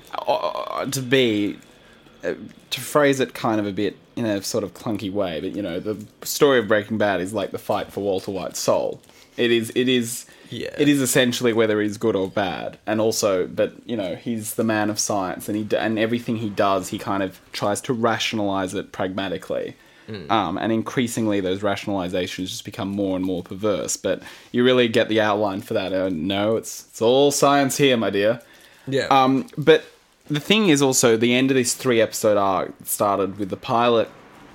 uh, to be, uh, to phrase it kind of a bit in a sort of clunky way, but, you know, the story of Breaking Bad is like the fight for Walter White's soul. It is, it is, Yeah. it is essentially whether he's good or bad, and also, but, you know, he's the man of science, and he, d- and everything he does, he kind of tries to rationalize it pragmatically. Um, and increasingly, those rationalizations just become more and more perverse. But you really get the outline for that. Uh, no, it's it's all science here, my dear. Yeah. Um, but the thing is also, the end of this three-episode arc started with the pilot.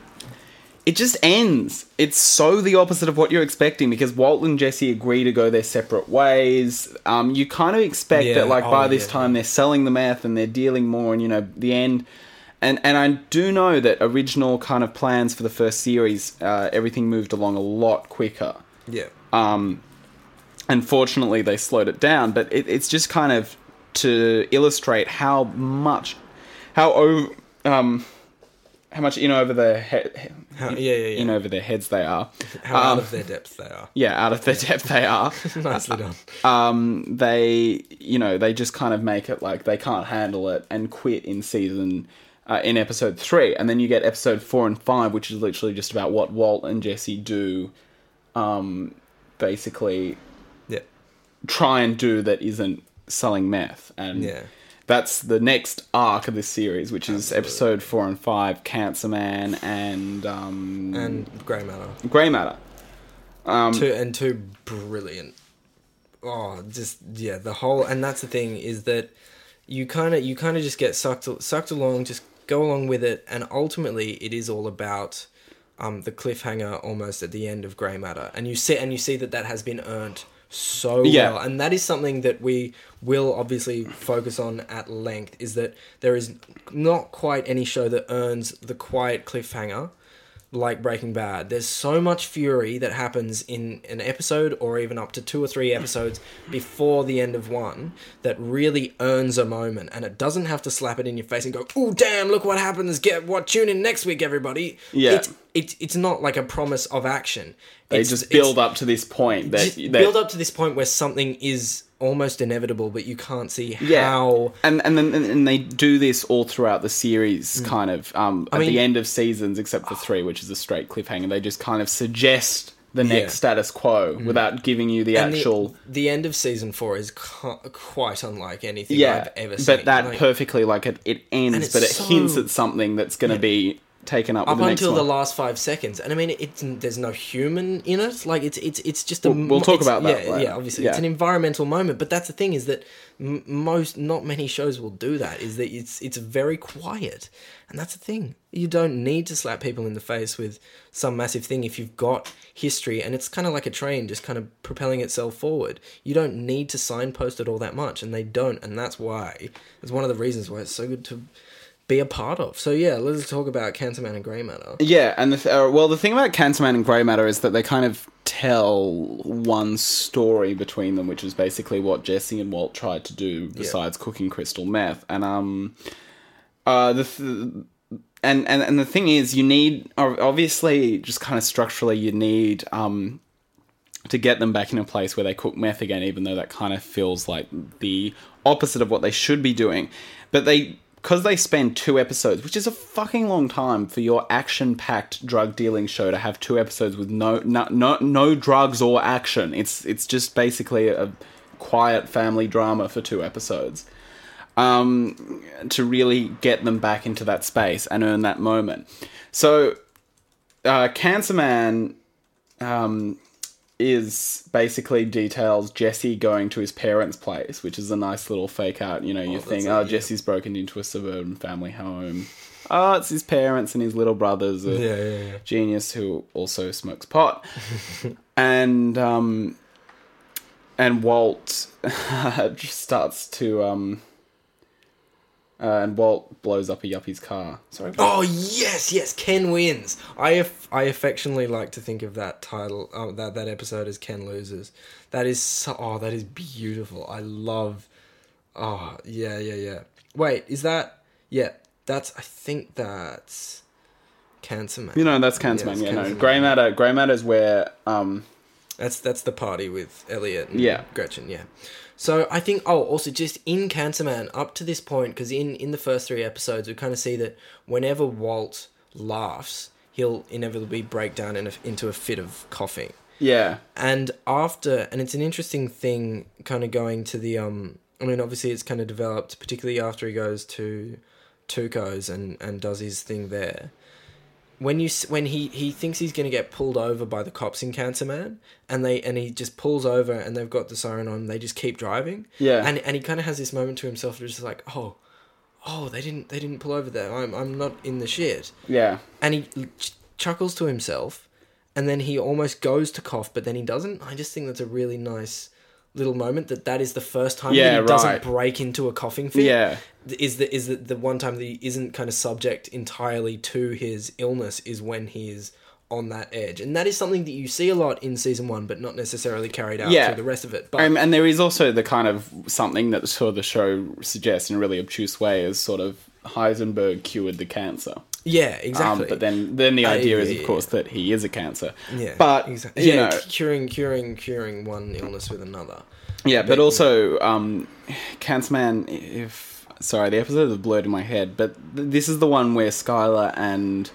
It just ends. It's so the opposite of what you're expecting, because Walt and Jesse agree to go their separate ways. Um, you kind of expect Yeah, that, like, oh, by this yeah. time they're selling the meth and they're dealing more, and, you know, the end... And and I do know that original kind of plans for the first series, uh, everything moved along a lot quicker. yeah. Um, unfortunately, they slowed it down, but it, it's just kind of to illustrate how much, how over, um, how much in over their head, How, yeah, yeah, yeah. in over their heads they are. How out Um, of their depth they are. yeah, out of their depth they are. Nicely done. Um, they, you know, they just kind of make it like they can't handle it and quit in season. Uh, in episode three, and then you get episode four and five, which is literally just about what Walt and Jesse do, um, basically Yeah. try and do that isn't selling meth, and Yeah. that's the next arc of this series, which is Absolutely. episode four and five, Cancer Man and um, And Grey Matter. Grey Matter. Um, Two and two brilliant. Oh, just yeah, the whole, and that's the thing is that you kind of you kind of just get sucked sucked along, just go along with it, and ultimately it is all about um, the cliffhanger almost at the end of Grey Matter, and you see and you see that that has been earned so Yeah. well, and that is something that we will obviously focus on at length. Is that there is not quite any show that earns the quiet cliffhanger like Breaking Bad. There's so much fury that happens in an episode, or even up to two or three episodes before the end of one, that really earns a moment, and it doesn't have to slap it in your face and go, "Oh damn, look what happens, get what tune in next week, everybody." Yeah. It's it's, it's not like a promise of action. they It's- just it's- build up to this point that, just that build up to this point where something is almost inevitable, but you can't see Yeah. how. And and then and they do this all throughout the series, kind of um, at mean- the end of seasons, except for three, which is a straight cliffhanger. They just kind of suggest the next Yeah. status quo without giving you the And actual. the, the end of season four is cu- quite unlike anything Yeah, I've ever seen. but that Like, perfectly, like it, it ends, And it's but it so- hints at something that's going to be taken up, up with the next until one. the last five seconds, and I mean, it's there's no human in it. Like it's it's it's just a. We'll- we'll talk it's- about that Yeah, later. yeah. Obviously, Yeah. it's an environmental moment, but that's the thing is that m- most, not many shows will do that. Is that it's it's very quiet, and that's the thing. You don't need to slap people in the face with some massive thing if you've got history, and it's kind of like a train just kind of propelling itself forward. You don't need to signpost it all that much, and they don't, and that's why. It's one of the reasons why it's so good to be a part of. So yeah, let's talk about Cancerman and Grey Matter. Yeah, and the th- uh, well, the thing about Cancerman and Grey Matter is that they kind of tell one story between them, which is basically what Jesse and Walt tried to do besides cooking crystal meth. And um, uh, the th- and and and the thing is, you need obviously just kind of structurally, you need um. to get them back in a place where they cook meth again, even though that kind of feels like the opposite of what they should be doing. But they, because they spend two episodes, which is a fucking long time for your action-packed drug-dealing show to have two episodes with no no no, no drugs or action. It's it's just basically a quiet family drama for two episodes. Um, to really get them back into that space and earn that moment. So, uh, Cancerman, um... is basically details Jesse going to his parents' place, which is a nice little fake out. You know, you Oh, think, that's oh, it, yeah. Jesse's broken into a suburban family home. Oh, it's his parents and his little brother's a Yeah, yeah, yeah. genius who also smokes pot. and um, and Walt just starts to um, uh, and Walt blows up a yuppie's car. Sorry. Oh yes, yes, Ken wins. I aff- I affectionately like to think of that title, oh, that that episode as Ken loses. That is so, oh, that is beautiful. I love. Oh yeah, yeah, yeah. Wait, is that? Yeah, that's. I think that's Cancerman. You know, that's Cancerman. Yeah, Yeah, it's no. Cancerman. Grey Matter. Grey Matter is where um. That's that's the party with Elliot and Yeah. Gretchen, yeah. So I think, oh, also just in Cancerman, up to this point, because in, in the first three episodes, we kind of see that whenever Walt laughs, he'll inevitably break down in a, into a fit of coughing. Yeah. And after, and it's an interesting thing kind of going to the, um, I mean, obviously it's kind of developed, particularly after he goes to Tuco's and, and does his thing there. When you s- when he, he thinks he's going to get pulled over by the cops in Cancerman, and they and he just pulls over and they've got the siren on, they just keep driving. Yeah. And and he kind of has this moment to himself, where he's just like, oh, oh, they didn't they didn't pull over there. I'm I'm not in the shit. Yeah. And he ch- chuckles to himself, and then he almost goes to cough, but then he doesn't. I just think that's a really nice little moment, that that is the first time Yeah, that he doesn't right. break into a coughing fit. Yeah. Is the is the, the one time that he isn't kind of subject entirely to his illness is when he is on that edge. And that is something that you see a lot in season one, but not necessarily carried out Yeah. through the rest of it. But Um, and there is also the kind of something that sort of the show suggests in a really obtuse way is sort of Heisenberg cured the cancer. yeah, exactly. Um, but then, then the Uh, idea yeah, is, of yeah, course, that he is a cancer. yeah, But, exactly. you Yeah, know, curing, curing, curing one illness with another. yeah, but but- also, um, Cancerman, if... Sorry, the episodes are blurred in my head, but th- this is the one where Skylar and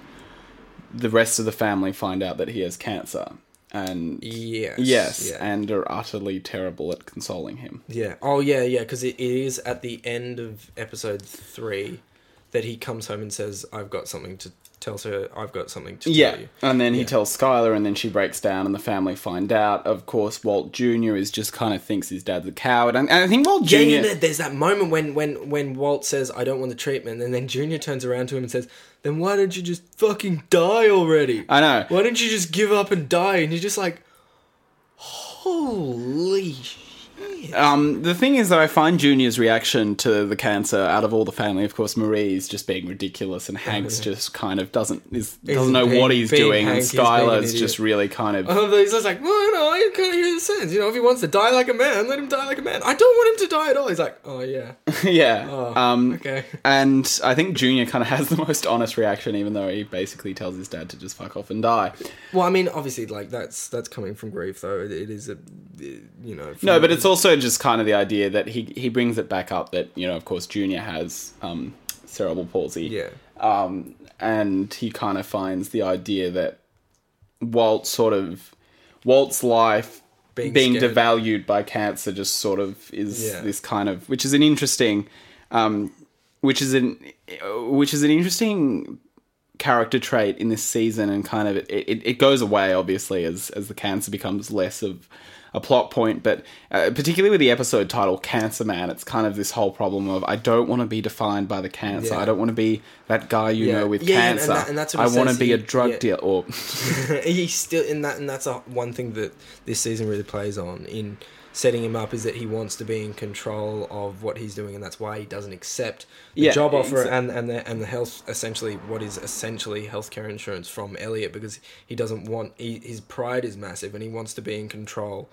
the rest of the family find out that he has cancer. And... Yes. Yes, Yeah. and are utterly terrible at consoling him. Yeah. Oh, yeah, yeah, because it, it is at the end of episode three that he comes home and says, I've got something to... Tells her, I've got something to Yeah, tell you. and then he Yeah. tells Skylar, and then she breaks down, and the family find out. Of course, Walt Junior is just kind of thinks his dad's a coward, and, and I think Walt Yeah, Junior yeah, no, there's that moment when, when, when Walt says, I don't want the treatment, and then Junior turns around to him and says, then why don't you just fucking die already? I know. Why don't you just give up and die? And you're just like, holy shit. Um, the thing is that I find Junior's reaction to the cancer out of all the family, of course, Marie's just being ridiculous, and Hank's just kind of doesn't is, doesn't know being- what he's being doing, Hank, and he's being an Skylar's idiot. just really kind of. I love that he's just like, well, no, I can't hear the sense. You know, if he wants to die like a man, let him die like a man. I don't want him to die at all. He's like, oh, yeah. yeah. Oh, um, okay. And I think Junior kind of has the most honest reaction, even though he basically tells his dad to just fuck off and die. Well, I mean, obviously, like, that's that's coming from grief, though. It, it is a, you know... from No, but it's it's also just kind of the idea that he he brings it back up that, you know, of course, Junior has um, cerebral palsy. Yeah. Um, and he kind of finds the idea that Walt sort of Walt's life being, being devalued by cancer just sort of is yeah. this kind of, which is an interesting, um, which is an, which is an interesting character trait in this season, and kind of it, it, it goes away obviously as as the cancer becomes less of a plot point, but uh, particularly with the episode title Cancer Man, it's kind of this whole problem of I don't want to be defined by the cancer. Yeah. I don't want to be that guy you yeah. know with yeah, cancer. And, that, and that's what I want to be he, a drug yeah. dealer. Or he's still in that, and that's a, one thing that this season really plays on in setting him up, is that he wants to be in control of what he's doing, and that's why he doesn't accept the yeah, job offer exactly. and and the and the health essentially what is essentially healthcare insurance from Elliot, because he doesn't want he, his pride is massive and he wants to be in control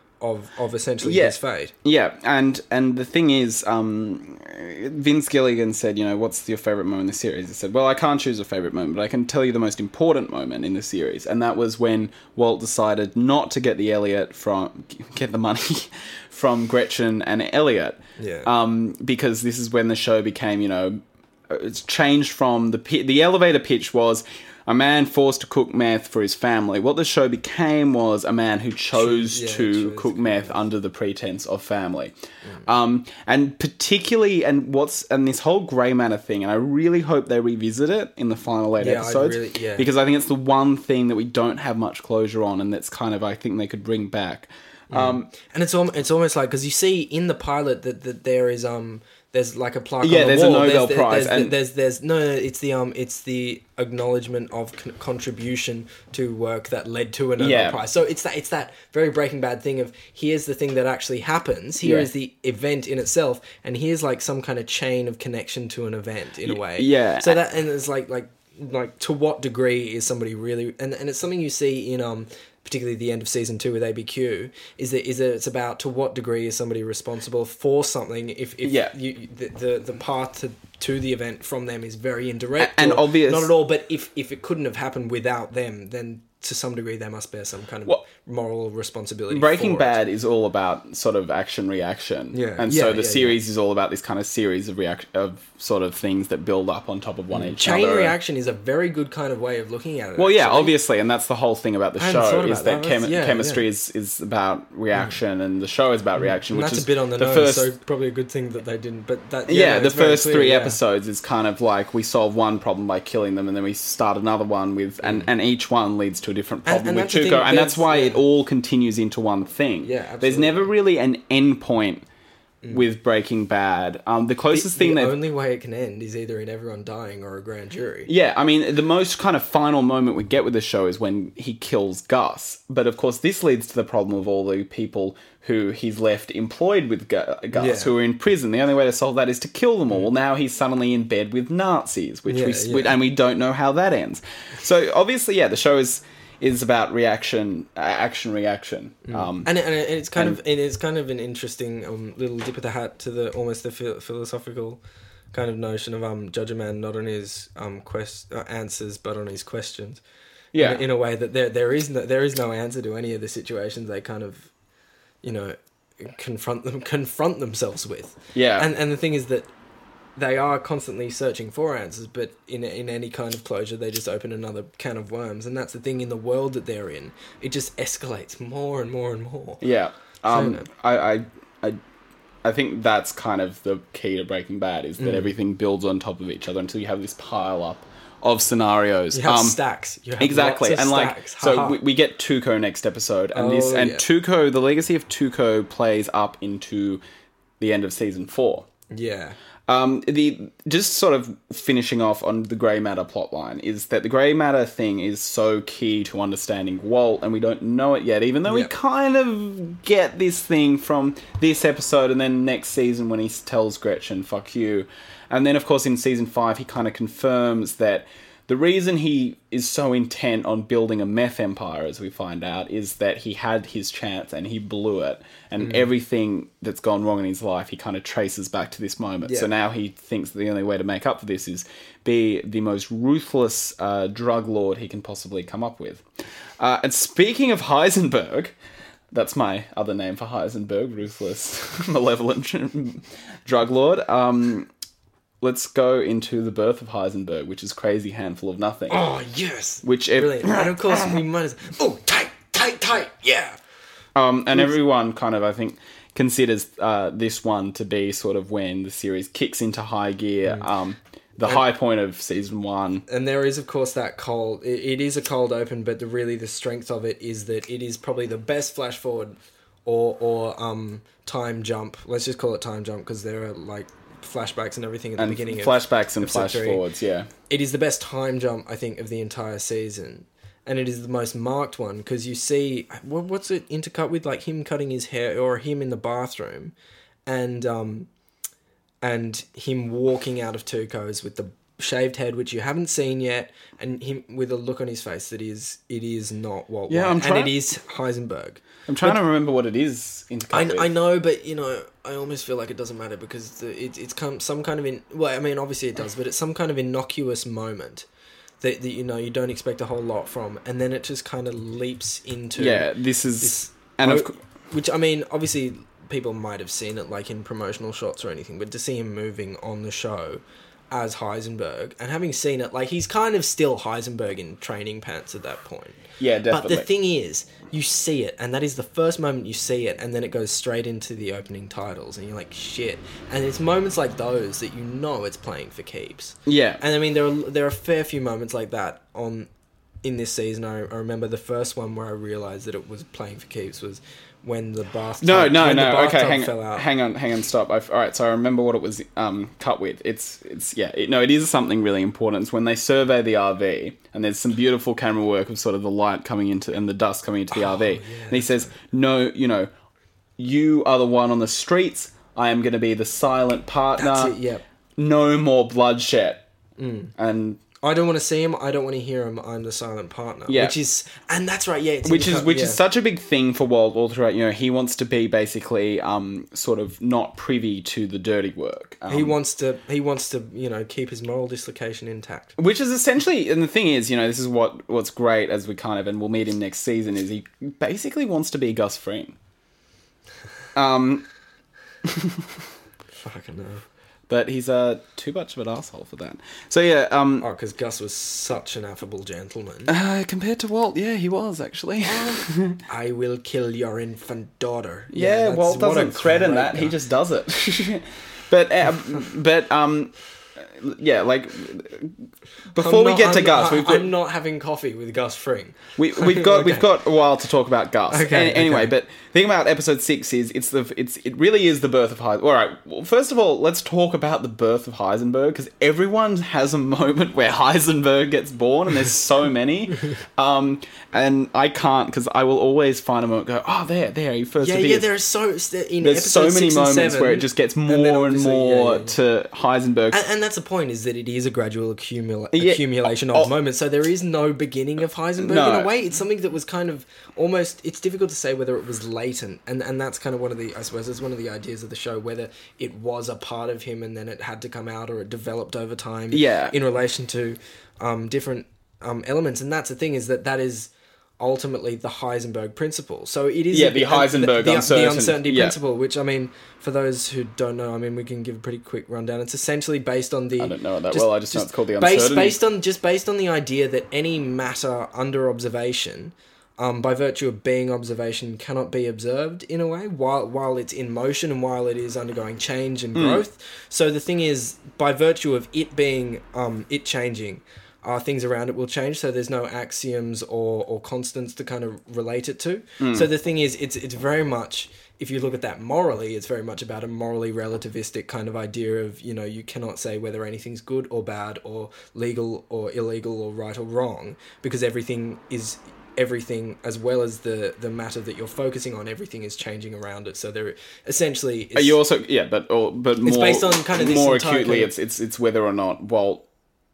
of of essentially yeah. his fate. Yeah, and and the thing is, um, Vince Gilligan said, you know, what's your favourite moment in the series? He said, well, I can't choose a favourite moment, but I can tell you the most important moment in the series, and that was when Walt decided not to get the Elliot from get the money from Gretchen and Elliot. Yeah. Um, because this is when the show became, you know, it's changed from the pi- the elevator pitch was a man forced to cook meth for his family. What the show became was a man who chose yeah, to chose cook to meth meth. under the pretense of family. Mm. Um, and particularly, and what's and this whole grey matter thing, and I really hope they revisit it in the final eight Yeah, episodes, I'd really- yeah. because I think it's the one thing that we don't have much closure on, and that's kind of, I think they could bring back. Mm. Um, and it's al- it's almost like, because you see in the pilot that, that there is um there's like a plaque Yeah, on the there's a wall. Nobel there's, Prize, There's, and- there's, there's no, no, it's the um it's the acknowledgement of con- contribution to work that led to a Nobel Yeah. Prize. So it's that it's that very Breaking Bad thing of, here's the thing that actually happens. Here Yeah. is the event in itself, and here's like some kind of chain of connection to an event in a way. yeah. So that, and it's like like like to what degree is somebody really, and and it's something you see in um. particularly the end of season two with A B Q, is that is that it's about to what degree is somebody responsible for something if, if Yeah. you the, the the path to to the event from them is very indirect And or obvious- not at all, but if if it couldn't have happened without them, then to some degree they must bear some kind of Well, moral responsibility. Breaking for Bad it. is all about sort of action reaction, Yeah. and Yeah, so the yeah, series is all about this kind of series of react of sort of things that build up on top of one each Chain other. reaction is a very good kind of way of looking at it. Well, yeah, actually. obviously, and that's the whole thing about the I hadn't show thought is about that that. chem- That's- yeah, chemistry yeah. is is about reaction, and the show is about reaction, And which that's is a bit on the, the nose, first. so probably a good thing that they didn't. But that yeah, yeah, the it's very first clear, three yeah. episodes is kind of like we solve one problem by killing them, and then we start another one with, and, and each one leads to a different And- problem and with that's the Tuco, thing, and that's there's- why yeah. it all continues into one thing. Yeah, There's absolutely. never really an end point with Breaking Bad. Um, the The, closest thing the they've only way it can end is either in everyone dying or a grand jury. Yeah, I mean, the most kind of final moment we get with the show is when he kills Gus. But of course, this leads to the problem of all the people who he's left employed with Gu- Gus, Yeah. who are in prison. The only way to solve that is to kill them all. Now he's suddenly in bed with Nazis, which Yeah, we, yeah. and we don't know how that ends. So obviously, yeah, the show is is about reaction, uh, action, reaction. Um, And, it, and it- it's kind and- of it is kind of an interesting um, little dip of the hat to the almost the phi- philosophical kind of notion of um judge a man not on his um quest uh, answers but on his questions. yeah, in, in a way that there there is no there is no answer to any of the situations they kind of, you know, confront them confront themselves with. yeah. And and the thing is that they are constantly searching for answers, but in in any kind of closure, they just open another can of worms, and that's the thing in the world that they're in. It just escalates more and more and more. Yeah, um, no. I, I, I, I think that's kind of the key to Breaking Bad is that Mm. everything builds on top of each other until you have this pile up of scenarios. You have Um, stacks. You have exactly, lots of and like stacks. so, Ha-ha. we, we get Tuco next episode, and this Oh, and yeah. Tuco, the legacy of Tuco plays up into the end of season four. yeah. Um, the just sort of finishing off on the grey matter plotline is that the grey matter thing is so key to understanding Walt, and we don't know it yet, even though we Yep. kind of get this thing from this episode, and then next season when he tells Gretchen, "Fuck you," and then of course in season five he kind of confirms that the reason he is so intent on building a meth empire, as we find out, is that he had his chance and he blew it. And Mm. everything that's gone wrong in his life, he kind of traces back to this moment. Yeah. So now he thinks that the only way to make up for this is be the most ruthless uh, drug lord he can possibly come up with. Uh, and speaking of Heisenberg, That's my other name for Heisenberg, ruthless, malevolent drug lord. Um, let's go into the birth of Heisenberg, which is Crazy Handful of Nothing. Oh, yes. Which ev- Brilliant. And of course, we might as oh, tight, tight, tight, yeah. Um, and everyone kind of, I think, considers uh, this one to be sort of when the series kicks into high gear, Mm. um, the And- high point of season one. And there is, of course, that cold... It, it is a cold open, but the really the strength of it is that it is probably the best flash forward or, or um, time jump. Let's just call it time jump, because there are, like, flashbacks and everything at the And beginning flashbacks of and episode flash three. forwards, yeah. It is the best time jump, I think, of the entire season. And it is the most marked one, because you see... What, what's it intercut with? Like, him cutting his hair, or him in the bathroom, and um, and him walking out of Tuco's with the shaved head, which you haven't seen yet, and him with a look on his face that is... It is not Walt Yeah, White. I'm And trying- it is Heisenberg. I'm trying to remember what it is intercut I, with. I know, but you know, I almost feel like it doesn't matter because the, it, it's come, some kind of in. Well, I mean, obviously it does, but it's some kind of innocuous moment that, that you know you don't expect a whole lot from, and then it just kind of leaps into Yeah, this is... this, and of oh, cou- which I mean, obviously people might have seen it like in promotional shots or anything, but to see him moving on the show as Heisenberg and having seen it, like he's kind of still Heisenberg in training pants at that point. yeah, definitely. But the thing is, you see it, and that is the first moment you see it, and then it goes straight into the opening titles, and you're like, shit. And it's moments like those that you know it's playing for keeps. yeah. And I mean, there are there are a fair few moments like that on in this season. I, I remember the first one where I realised that it was playing for keeps was when the bathtub No, no, when the no. Okay, bathtub hang, fell out. hang on, hang on, stop. I've, all right, so I remember what it was um, cut with. It's, it's yeah. It, no, it is something really important. It's when they survey the R V, and there's some beautiful camera work of sort of the light coming into and the dust coming into the R V, yeah, and he says, "No, you know, you are the one on the streets. I am going to be the silent partner. That's it, yep. No more bloodshed." Mm. And I don't want to see him. I don't want to hear him. I'm the silent partner. Yeah. Which is, and that's right. Yeah. It's which is intercut- which yeah. is such a big thing for Walt all throughout. You know, he wants to be basically um, sort of not privy to the dirty work. Um, He wants to. He wants to. You know, keep his moral dislocation intact. Which is essentially, and the thing is, you know, this is what what's great as we kind of, and we'll meet him next season, is he basically wants to be Gus Fring. Um, Fucking no. but he's uh, too much of an asshole for that. So yeah, um, Oh, because Gus was such an affable gentleman. uh, compared to Walt, yeah, he was actually. I will kill your infant daughter. Yeah, that's- Walt what a doesn't threaten great that; he guy. just does it. but um, but um, yeah, like before I'm we not- get to I'm- Gus, I- we've got I'm not having coffee with Gus Fring. we, we've got Okay. we've got a while to talk about Gus. Okay, Any- anyway, okay. but the thing about episode six is it's the it's it really is the birth of Heisenberg. All right, well, first of all, let's talk about the birth of Heisenberg because everyone has a moment where Heisenberg gets born, and there's so many. Um, and I can't because I will always find a moment. Go, oh, there, there, he first Yeah, appears. yeah. There are so in There's so episode many six and moments seven, where it just gets more then and, obviously- more yeah, yeah. to Heisenberg. And, and that's the point, is that it is a gradual accumula- Yeah. accumulation of Oh. moments. So there is no beginning of Heisenberg No. in a way. It's something that was kind of almost... It's difficult to say whether it was latent. And and that's kind of one of the... I suppose that's one of the ideas of the show, whether it was a part of him and then it had to come out or it developed over time Yeah. in relation to um, different um, elements. And that's the thing, is that that is... ultimately the Heisenberg principle. So it is Yeah, a- the and Heisenberg the, the, uncertain- the uncertainty yeah. principle, which I mean, for those who don't know, I mean, we can give a pretty quick rundown. It's essentially based on the I don't know it that well. I just know it's called the based, uncertainty. based on just based on the idea that any matter under observation, um, by virtue of being observation, cannot be observed in a way while while it's in motion and while it is undergoing change and growth. So the thing is, by virtue of it being um, it changing, uh, things around it will change. So there's no axioms or, or constants to kind of relate it to. So the thing is, it's it's very much, if you look at that morally, it's very much about a morally relativistic kind of idea of, you know, you cannot say whether anything's good or bad or legal or illegal or right or wrong, because everything is everything, as well as the the matter that you're focusing on, everything is changing around it. So there essentially is, Are you also yeah, but or, but more based on kind of this more entire acutely, kind of- it's it's it's whether or not Walt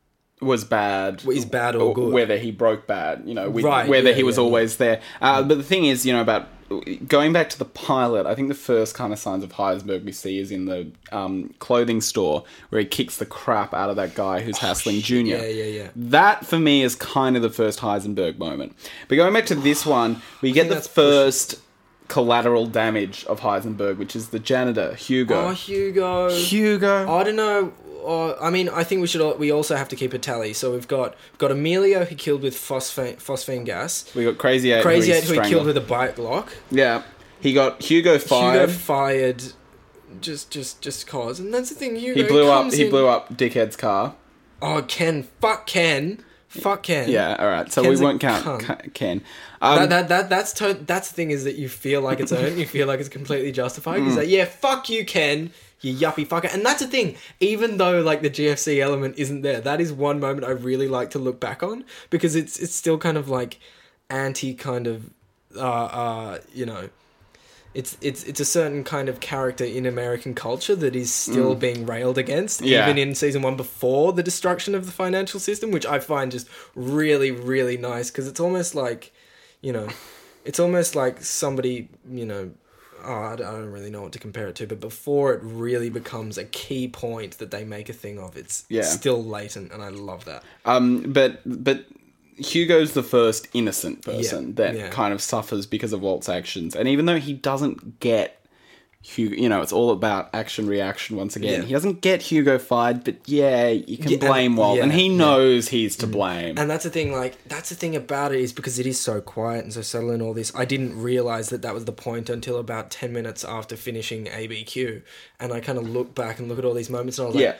was bad, Is bad or good. whether he broke bad, you know, with, Right, whether yeah, he was yeah, always there. Uh, but the thing is, you know, about going back to the pilot, I think the first kind of signs of Heisenberg we see is in the um, clothing store where he kicks the crap out of that guy who's hassling Junior. Oh, Yeah, yeah, yeah. That for me is kind of the first Heisenberg moment. But going back to this one, we get think the that's first collateral damage of Heisenberg, which is the janitor, Hugo. Oh, Hugo. Hugo. I don't know. Uh, I mean, I think we should. al- We also have to keep a tally. So we've got we've got Emilio who killed with phosphine phosphine gas. We got Crazy Eight. Crazy who Eight he who he strangled. killed with a bike lock. Yeah. He got Hugo fired. Hugo fired. Just, just, just cause, and that's the thing. Hugo he blew up. comes He in- blew up Dickhead's car. Oh, Ken! Fuck Ken! Fuck Ken! Yeah. All right. So Ken's we a won't count cunt. Ca- Ken. Um, that, that, that, that's to- that's the thing is that you feel like it's earned, you feel like it's completely justified. Mm. He's like, yeah, fuck you, Ken, you yuppie fucker. And that's the thing, even though like the G F C element isn't there, that is one moment I really like to look back on because it's it's still kind of like anti kind of, uh, uh, you know, it's it's it's a certain kind of character in American culture that is still Mm. being railed against, Yeah. even in season one before the destruction of the financial system, which I find just really, really nice because it's almost like, you know, it's almost like somebody, you know, oh, I don't I don't really know what to compare it to, but before it really becomes a key point that they make a thing of, it's Yeah. still latent, and I love that. Um, but but Hugo's the first innocent person Yeah, that yeah. kind of suffers because of Walt's actions, and even though he doesn't get Hugo, you know, it's all about action reaction once again. Yeah. He doesn't get Hugo fired, but yeah, you can Yeah, and- blame Walt, yeah, and he yeah. knows he's to blame. And that's the thing, like, that's the thing about it is because it is so quiet and so subtle and all this, I didn't realise that that was the point until about ten minutes after finishing A B Q. And I kind of look back and look at all these moments and I was yeah, like,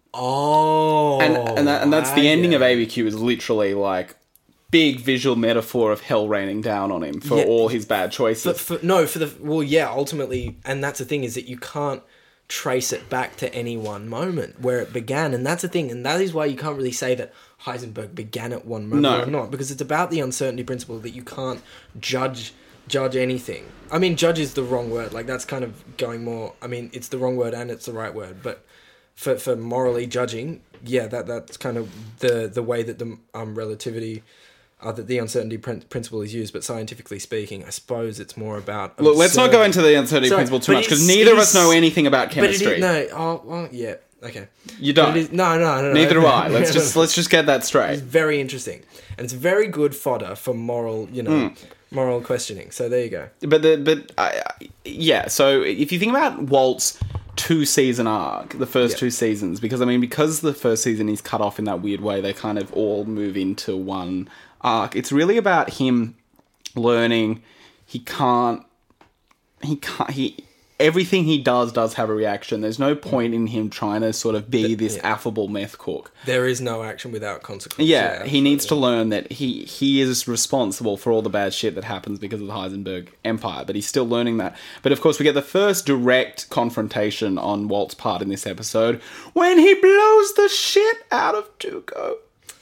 oh. and and that, and that's the ah, ending yeah. of A B Q is literally like big visual metaphor of hell raining down on him for Yeah. all his bad choices. For, for, no, for the, well, yeah, ultimately, and that's the thing is that you can't trace it back to any one moment where it began. And that's the thing, and that is why you can't really say that Heisenberg began at one moment No. or not, because it's about the uncertainty principle that you can't judge judge anything. I mean, judge is the wrong word. Like, that's kind of going more, I mean, it's the wrong word and it's the right word, but for for morally judging, yeah, that that's kind of the the way that the um relativity uh, that the uncertainty prin- principle is used. But scientifically speaking, I suppose it's more about Look, let's not go observing- into the uncertainty Sorry, principle too but much because it's- neither of us it's- know anything about But it chemistry. is, no, oh well, yeah, okay. You But don't. it is, no, no, no, no. Neither do no. I. Let's just let's just get that straight. It's very interesting, and it's very good fodder for moral, you know, Hmm. moral questioning. So there you go. But the but I, I- yeah. So if you think about Walt's two season arc, the first Yeah. two seasons, because I mean, because the first season is cut off in that weird way, they kind of all move into one arc. It's really about him learning he can't he can't he. Everything he does does have a reaction. There's no point in him trying to sort of be this yeah. affable meth cook. There is no action without consequence. Yeah, he needs to absolutely. learn that he he is responsible for all the bad shit that happens because of the Heisenberg Empire, but he's still learning that. But of course, we get the first direct confrontation on Walt's part in this episode when he blows the shit out of Tuco.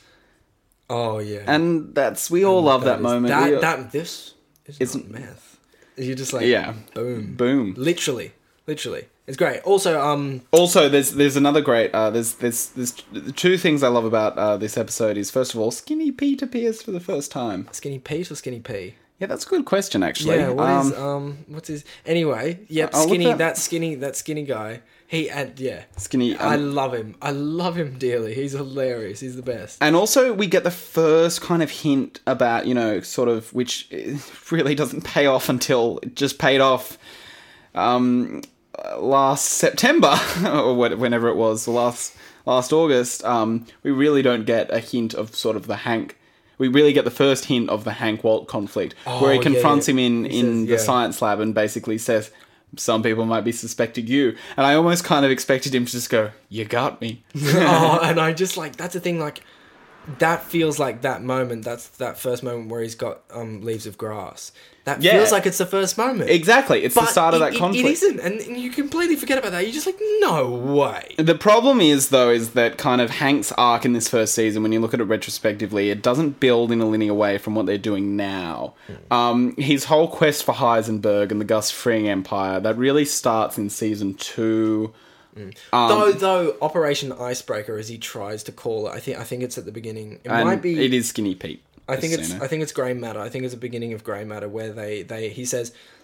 Oh yeah, And that's, we all love that, is- moment. That We- that this is It's- not meth. You're just like yeah. boom, Boom. literally, literally. It's great. Also, um, Also, there's there's another great uh, there's there's there's the two things I love about uh, this episode is first of all, Skinny Pete appears for the first time. Skinny Pete or Skinny P? Yeah, that's a good question actually. Yeah, what is um, um, what's his? Anyway, yep, I'll look skinny. that- That skinny, that skinny guy. He and yeah, Skinny? I Um, love him. I love him dearly. He's hilarious. He's the best. and also, we get the first kind of hint about, you know, sort of, which really doesn't pay off until it just paid off um, last September, or what- whenever it was, last last August. Um, we really don't get a hint of sort of the Hank. We really get the first hint of the Hank Walt conflict, where he Oh, yeah, confronts yeah. him in, He in says, the yeah. science lab and basically says, some people might be suspecting you. And I almost kind of expected him to just go, you got me. Oh, and I just like that's the thing. Like that feels like that moment. That's that first moment where he's got um leaves of grass. That Yeah. feels like it's the first moment. Exactly. It's the start of it- that it- conflict. It isn't, and and you completely forget about that. You're just like, no way. The problem is, though, is that kind of Hank's arc in this first season, when you look at it retrospectively, it doesn't build in a linear way from what they're doing now. Um, his whole quest for Heisenberg and the Gus Fring Empire, that really starts in season two. Um, though, though Operation Icebreaker, as he tries to call it, I think I think it's at the beginning. It and might be. It is Skinny Pete. I think just it's so you know. I think it's Grey Matter. I think it's the beginning of Grey Matter where they, they he says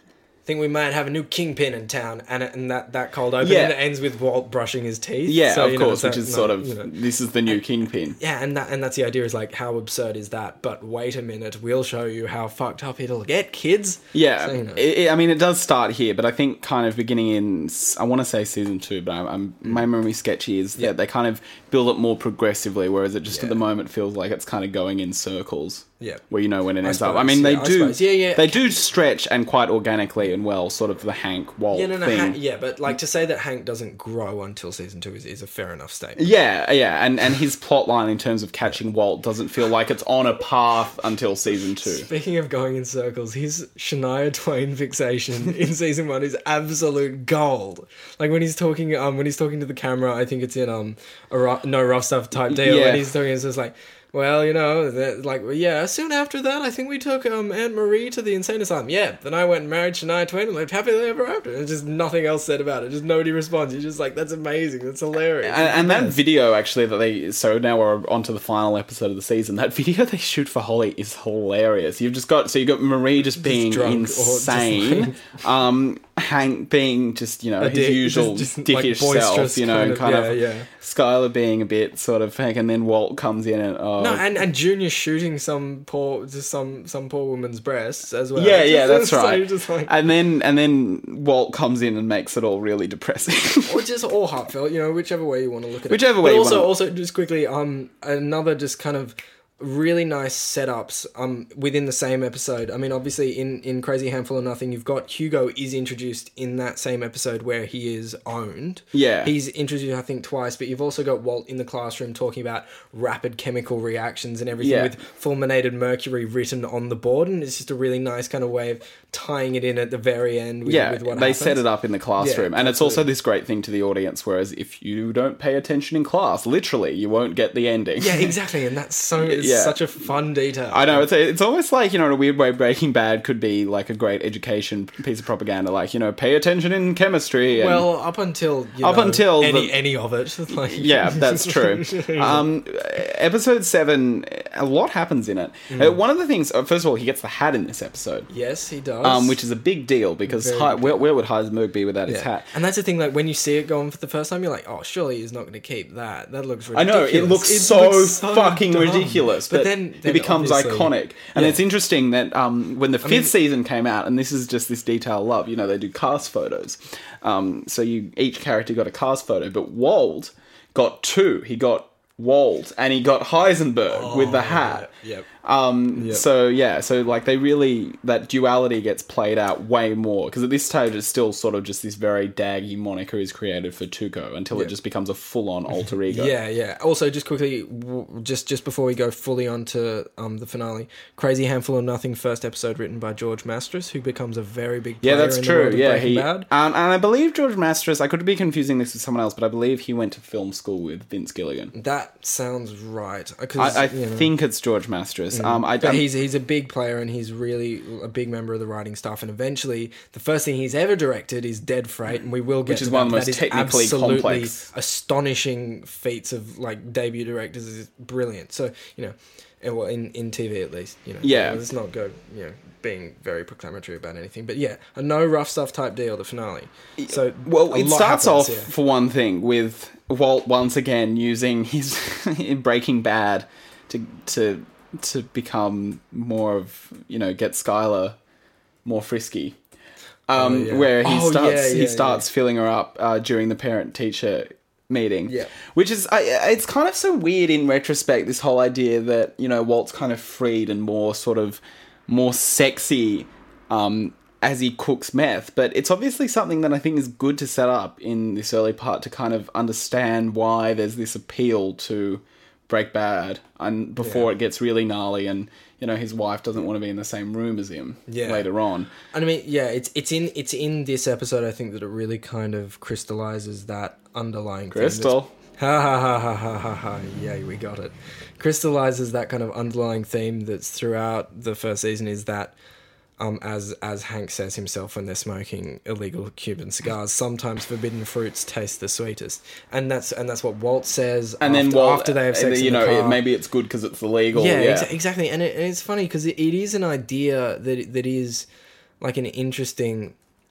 think we might have a new kingpin in town, and and that, that cold open Yeah. and it ends with Walt brushing his teeth. Yeah, So, of you know, course, so- which is no, sort of, you know. this is the new kingpin. Yeah, and that and that's the idea, is like, how absurd is that? But wait a minute, we'll show you how fucked up it'll get, kids. Yeah, So, you know. it, it- I mean, it does start here, but I think kind of beginning in, s- I want to say season two, but I'm, I'm my memory sketchy is Yeah. that they kind of build it more progressively, whereas it just Yeah. at the moment feels like it's kind of going in circles. Yeah. Where you know when it ends up. suppose, I mean, they yeah, I do, suppose. Yeah, yeah. they do stretch and quite organically and well, sort of the Hank Walt Yeah, no, no, thing. Hank, yeah, but like to say that Hank doesn't grow until season two is, is a fair enough statement. Yeah, yeah, and and his plot line in terms of catching Walt doesn't feel like it's on a path until season two. Speaking of going in circles, his Shania Twain fixation in season one is absolute gold. Like when he's talking, um, when he's talking to the camera, I think it's in um, a ru- no rough stuff type deal. Yeah. And he's talking, it's just like, well, you know, that- like, well, yeah. Soon after that, I think we took um Aunt Marie to the insane asylum. Yeah. Then I went and married Shania Twain and lived happily ever after. And just nothing else said about it. Just nobody responds. You're just like, that's amazing. That's hilarious. And, and that video, actually, that they so now we're on to the final episode of the season. That video they shoot for Holly is hilarious. You've just got so you got Marie just being drunk or just insane, um, Hank being just you know A his dick, usual just- just, dickish like, self, boisterous you know, kind and of- kind yeah, of yeah. Skylar being a bit sort of Hank, and then Walt comes in and oh No, and, and Junior shooting some poor, just some some poor woman's breasts as well. yeah, yeah, that's So right. you're just like, And then and then Walt comes in and makes it all really depressing. or just all heartfelt, you know, whichever way you want to look at Whichever it. way But you also, wanna- also just quickly, um, another just kind of really nice setups um within the same episode. I mean, obviously in in Crazy Handful of Nothing, you've got Hugo is introduced in that same episode where he is owned. Yeah. He's introduced I think twice, but you've also got Walt in the classroom talking about rapid chemical reactions and everything Yeah. with fulminated mercury written on the board, and it's just a really nice kind of way of tying it in at the very end with, Yeah, with what they happens. set it up in the classroom. Yeah, and it's also absolutely. this great thing to the audience, whereas if you don't pay attention in class, literally, you won't get the ending. Yeah, exactly, and that's so it's Yeah. such a fun detail. I know, it's it's almost like, you know, in a weird way, Breaking Bad could be like a great education piece of propaganda, like, you know, pay attention in chemistry. And, Well, up until you Up know, until any the- any of it, like yeah, that's true. Um, episode seven, a lot happens in it. Uh, one of the things, uh, first of all, he gets the hat in this episode, yes, he does. um, which is a big deal because Very Hi- big where, where would Heisenberg be without his yeah. hat? And that's the thing. Like when you see it going for the first time, you're like, "Oh, surely he's not going to keep that. That looks I ridiculous." know, it looks It so looks so fucking dumb. ridiculous, but, But then, it then becomes obviously- iconic. And Yeah. it's interesting that um, when the fifth mean- season came out, and this is just this detail I love, you know, they do cast photos. Um, so you each character got a cast photo, but Wald got two. He got Wald and he got Heisenberg with the hat. Yep. Um, Yep. So yeah, so like they really, that duality gets played out way more because at this stage it's still sort of just this very daggy moniker is created for Tuco until it Yeah. just becomes a full-on alter ego. Yeah, yeah. Also, just quickly, w- just just before we go fully on to um, the finale, Crazy Handful of Nothing, first episode written by George Mastras, who becomes a very big player Yeah, that's in the true. world of Yeah, Breaking he Bad. um, and I believe George Mastras. I could be confusing this with someone else, but I believe he went to film school with Vince Gilligan. That sounds right. 'Cause, I, I you know, think it's George Mastras. Um, I, but I'm- he's he's a big player and he's really a big member of the writing staff. And eventually, the first thing he's ever directed is Dead Freight, and we will get Which to is that. one of the That most is technically absolutely complex. astonishing feats of like debut directors. Is brilliant. So you know. And well, in, in T V at least, you know. Yeah. Let's not go, you know, being very proclamatory about anything. But yeah, a no rough stuff type deal, the finale. So, well, a it lot starts happens, off yeah. for one thing with Walt once again using his in Breaking Bad to to to become more of, you know, get Skylar more frisky. Um, Oh, yeah. Where he Oh, starts yeah, he yeah, starts filling her up uh, during the parent teacher meeting. Yeah. Which is, I, it's kind of so weird in retrospect, this whole idea that, you know, Walt's kind of freed and more sort of, more sexy um, as he cooks meth. But it's obviously something that I think is good to set up in this early part to kind of understand why there's this appeal to Break Bad and before Yeah. it gets really gnarly and, you know, his wife doesn't want to be in the same room as him Yeah. later on. And I mean, yeah, it's it's in it's in this episode. I think that it really kind of crystallizes that underlying theme that's- Crystal. Ha ha ha ha ha ha ha! Yay, we got it. Crystallizes that kind of underlying theme that's throughout the first season. Is that, um, as as Hank says himself when they're smoking illegal Cuban cigars, sometimes forbidden fruits taste the sweetest, and that's and that's what Walt says. And after, then Walt, after they have sex, you in the know, car. it, maybe it's good because it's illegal. Yeah, Yeah, exa- exactly. And, it, and it's funny because it, it is an idea that that is like an interesting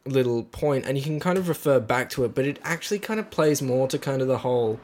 little point, and you can kind of refer back to it, but it actually kind of plays more to kind of the whole,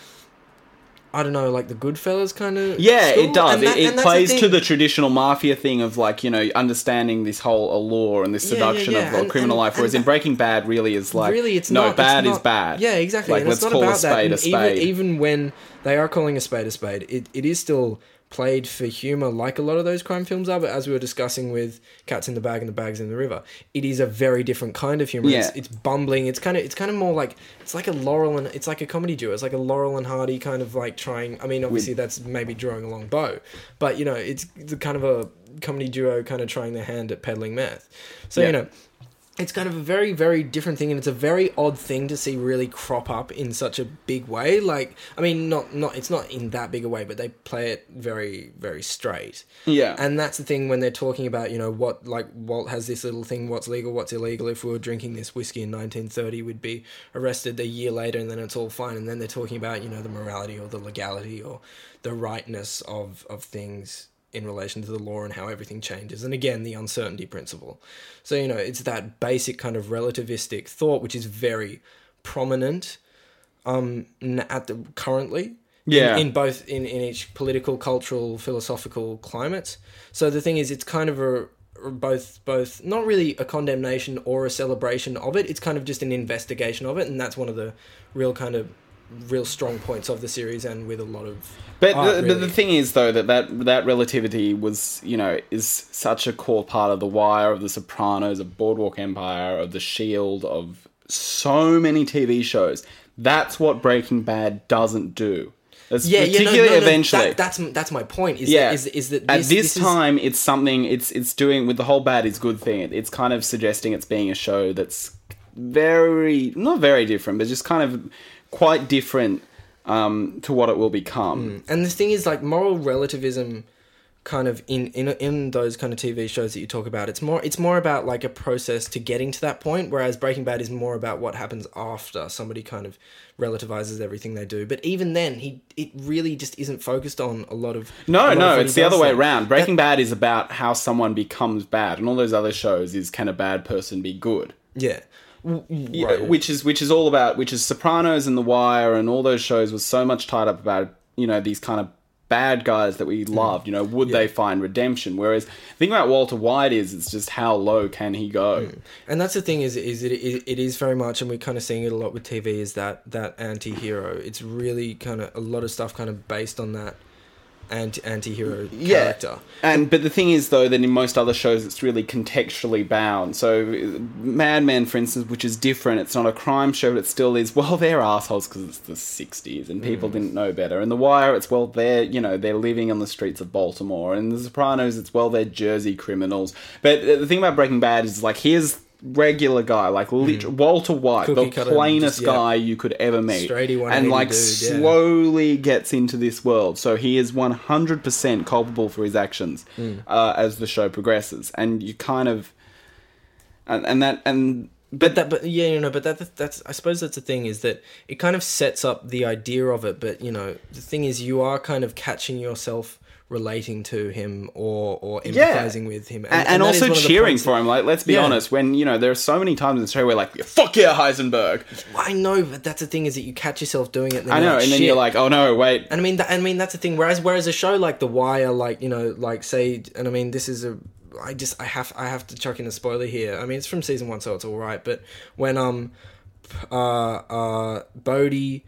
I don't know, like the Goodfellas kind of Yeah, school. it does. And that, it it and plays the to the traditional mafia thing of, like, you know, understanding this whole allure and this Yeah, yeah, seduction yeah. of, of And- criminal and- life, whereas and in Breaking Bad really is like, really, it's no, not, bad it's is not, bad. Yeah, exactly. Like, and let's it's not call a about that. spade a And spade. Even, even when they are calling a spade a spade, it, it is still played for humour, like a lot of those crime films are. But as we were discussing with Cats in the Bag and the Bags in the River, it is a very different kind of humour. Yeah. It's, it's bumbling. It's kind of it's kind of more like it's like a Laurel and it's like a comedy duo. It's like a Laurel and Hardy kind of like trying. I mean, obviously that's maybe drawing a long bow, but you know, it's the kind of a comedy duo kind of trying their hand at peddling meth. So Yeah. you know. It's kind of a very, very different thing, and it's a very odd thing to see really crop up in such a big way. Like, I mean, not, not it's not in that big a way, but they play it very, very straight. Yeah. And that's the thing when they're talking about, you know, what, like, Walt has this little thing, what's legal, what's illegal. If we were drinking this whiskey in nineteen thirty, we'd be arrested a year later, and then it's all fine. And then they're talking about, you know, the morality or the legality or the rightness of, of things in relation to the law and how everything changes. And again, the uncertainty principle. So, you know, it's that basic kind of relativistic thought, which is very prominent um, n- at the currently. Yeah. In, in both, in, in each political, cultural, philosophical climate. So the thing is, it's kind of a, both, both, not really a condemnation or a celebration of it. It's kind of just an investigation of it. And that's one of the real kind of real strong points of the series, and with a lot of But art, the, really. but the thing is, though, that, that that relativity was, you know, is such a core part of The Wire, of The Sopranos, of Boardwalk Empire, of The Shield, of so many T V shows. That's what Breaking Bad doesn't do. It's yeah, yeah, no, particularly no, no, eventually. That, that's that's my point. Is Yeah. that, is, is that At this, this, this is- time, it's something. It's it's doing with the whole bad is good thing. It, it's kind of suggesting it's being a show that's very not very different, but just kind of quite different um, to what it will become. And the thing is, like, moral relativism kind of in, in in those kind of T V shows that you talk about, it's more it's more about like a process to getting to that point, whereas Breaking Bad is more about what happens after somebody kind of relativizes everything they do. But even then, he it really just isn't focused on a lot of a No, lot of no, what it's he the other does way there. around. Breaking Bad is about how someone becomes bad, and all those other shows is can a bad person be good? Yeah. W- Yeah, right. which is which is all about which is Sopranos and The Wire and all those shows was so much tied up about, you know, these kind of bad guys that we loved. You know, would they find redemption? Whereas the thing about Walter White is it's just how low can he go? And that's the thing is is it, it it is very much, and we're kind of seeing it a lot with T V, is that that anti-hero. It's really kind of a lot of stuff kind of based on that anti anti-hero character. And but the thing is, though, that in most other shows it's really contextually bound. So Mad Men, for instance, which is different, it's not a crime show, but it still is, well, they're assholes because it's the sixties and people didn't know better. And The Wire, it's, well, they're, you know, they're living on the streets of Baltimore. And The Sopranos, it's, well, they're Jersey criminals. But the thing about Breaking Bad is, like, here's regular guy, like lit- Walter White, Cookie the cutter, plainest just, yeah. guy you could ever meet, Straighty one and eighty like dude, yeah. slowly gets into this world. So he is one hundred percent culpable for his actions Mm. uh, as the show progresses, and you kind of and, and that and But that, but yeah, you know, but that that's I suppose that's the thing, is that it kind of sets up the idea of it. But you know, the thing is, you are kind of catching yourself relating to him or or Yeah. empathizing with him, and, and that is also one of the cheering points for him. Like, let's be Yeah. honest, when, you know, there are so many times in the show where, like, fuck yeah, Heisenberg. I know, but that's the thing, is that you catch yourself doing it. And then I you're know, like, and then "Shit." you're like, oh no, wait. And I mean, that, I mean that's the thing. Whereas, whereas a show like The Wire, like, you know, like say, and I mean, this is a, I just, I have, I have to chuck in a spoiler here. I mean, it's from season one, so it's all right. But when um, uh, uh, Bodhi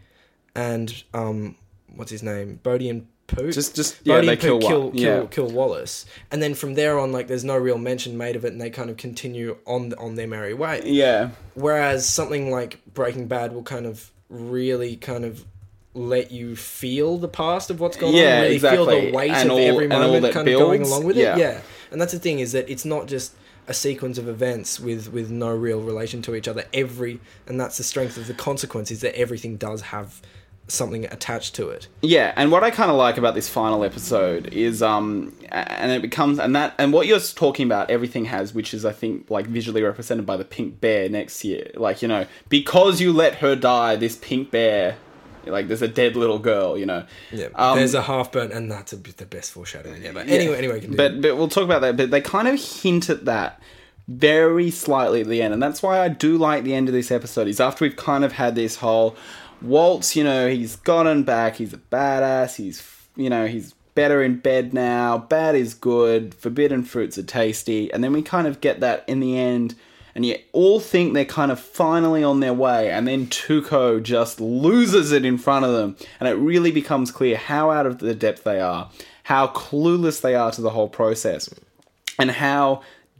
and um, what's his name, Bodhi and Pooh, Just, just yeah, Bodhi they and Pooh kill, kill, one. kill, Yeah. kill Wallace, and then from there on, like, there's no real mention made of it, and they kind of continue on on their merry way. Yeah. Whereas something like Breaking Bad will kind of really kind of let you feel the past of what's going Yeah, on, really feel exactly. the weight And of all- every and all moment that kind of going builds, along with yeah. it. Yeah, and that's the thing, is that it's not just a sequence of events with, with no real relation to each other. Every and that's the strength of the consequence, is that everything does have something attached to it. Yeah, and what I kind of like about this final episode is, um, and it becomes, and that, and what you're talking about, everything has, which is, I think, like, visually represented by the pink bear next year. Like, you know, because you let her die, this pink bear, like, there's a dead little girl, you know. Yeah, Um, there's a half burnt, and that's a, bit the best foreshadowing ever. Yeah. Anyway, anyway, continue. But but we'll talk about that. But they kind of hint at that very slightly at the end. And that's why I do like the end of this episode, is after we've kind of had this whole Walt's, you know, he's gotten back, he's a badass, he's, you know, he's better in bed now, bad is good, forbidden fruits are tasty, and then we kind of get that in the end, and you all think they're kind of finally on their way, and then Tuco just loses it in front of them, and it really becomes clear how out of the depth they are, how clueless they are to the whole process, and how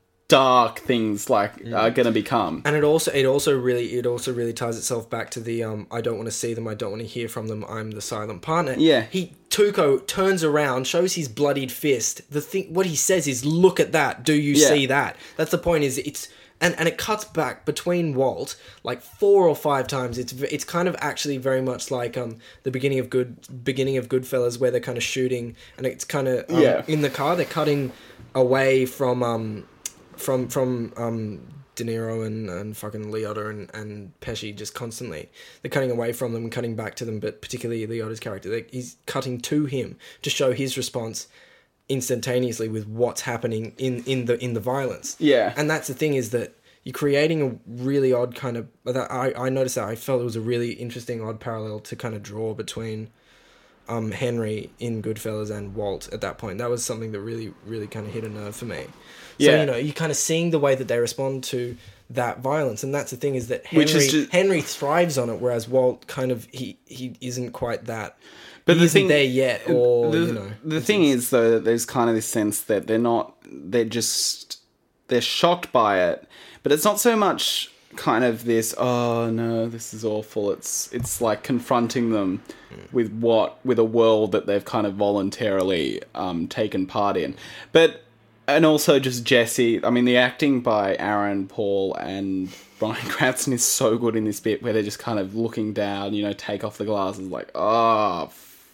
dark things like are going to become. And it also it also really it also really ties itself back to the um I don't want to see them, I don't want to hear from them, I'm the silent partner. Yeah. He Tuco turns around, shows his bloodied fist. The thing what he says is, look at that. Do you Yeah. see that? That's the point, is it's and, and it cuts back between Walt like four or five times. It's it's kind of actually very much like um the beginning of good beginning of Goodfellas, where they're kind of shooting, and it's kind of um, Yeah. in the car they're cutting away from um from from um De Niro and, and fucking Liotta and, and Pesci just constantly. They're cutting away from them and cutting back to them, but particularly Liotta's character. They, he's cutting to him to show his response instantaneously with what's happening in, in the in the violence. Yeah. And that's the thing, is that you're creating a really odd kind of... That I, I noticed that. I felt it was a really interesting odd parallel to kind of draw between um, Henry in Goodfellas and Walt at that point. That was something that really, really kind of hit a nerve for me. So, Yeah. you know, you're kind of seeing the way that they respond to that violence. And that's the thing, is that Henry, Which is just- Henry thrives on it, whereas Walt kind of, he, he isn't quite that. But he the isn't thing- there yet, or, the, you know. the thing is, though, that there's kind of this sense that they're not, they're just, they're shocked by it, but it's not so much kind of this, oh no, this is awful. It's, it's like confronting them with what, with a world that they've kind of voluntarily um, taken part in. But, and also just Jesse, I mean, the acting by Aaron Paul and Bryan Cranston is so good in this bit where they're just kind of looking down, you know, take off the glasses, like, oh,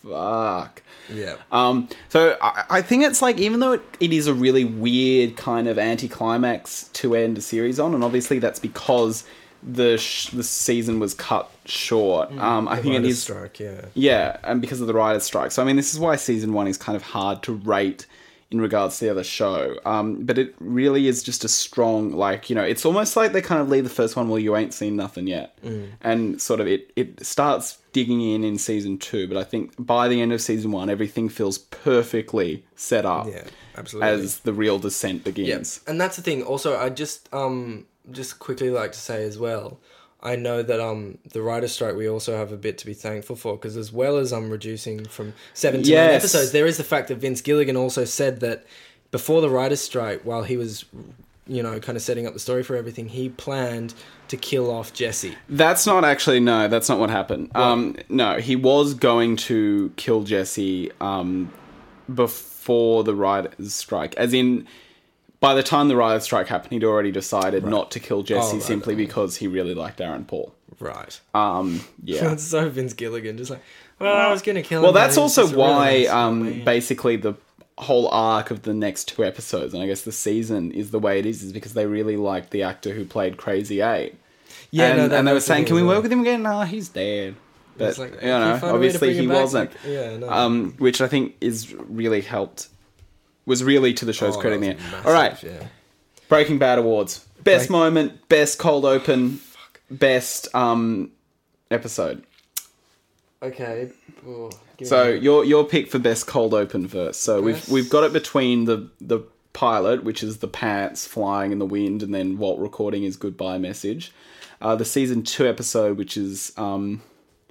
fuck. Yeah. Um, so I, I think it's like, even though it, it is a really weird kind of anticlimax to end a series on, and obviously that's because the sh- the season was cut short. Um, I The think it writer's is strike, yeah. yeah, and because of the writer's strike. So I mean, this is why season one is kind of hard to rate in regards to the other show. Um, but it really is just a strong, like, you know, it's almost like they kind of leave the first one, well, you ain't seen nothing yet. Mm. And sort of it, it starts digging in in season two. But I think by the end of season one, everything feels perfectly set up. Yeah, absolutely. As the real descent begins. Yeah. And that's the thing. Also, I just um just quickly like to say as well, I know that um the writer's strike, we also have a bit to be thankful for, because as well as um reducing from seven to nine Yes. episodes, there is the fact that Vince Gilligan also said that before the writer's strike, while he was, you know, kind of setting up the story for everything, he planned to kill off Jesse. That's not actually, no, that's not what happened. Um, no, he was going to kill Jesse um, before the writer's strike. As in, by the time the writer's strike happened, he'd already decided Right. not to kill Jesse Oh, right, simply right. because he really liked Aaron Paul. Right. Um, yeah. It's so Vince Gilligan, just like, well, I was going to kill him. Well, but that's he's also just a really why nice um, man. basically the whole arc of the next two episodes, and I guess the season is the way it is, is because they really liked the actor who played Crazy Eight. Yeah, and, no, that- and they were that's the saying, thing can we as well. work with him again? No, he's dead. But, It's like, you can you know, find a way to obviously bring him he back? wasn't. Like, yeah, no. Um, which I think is really helped, was really to the show's Oh, credit that there. was massive, All right, yeah. Breaking Bad Awards. Best Break- moment, best cold open, best um, episode. Okay. Oh, give me So a minute. your your pick for best cold open first. So we've Best- we've got it between the the pilot, which is the pants flying in the wind, and then Walt recording his goodbye message. Uh, the season two episode, which is um,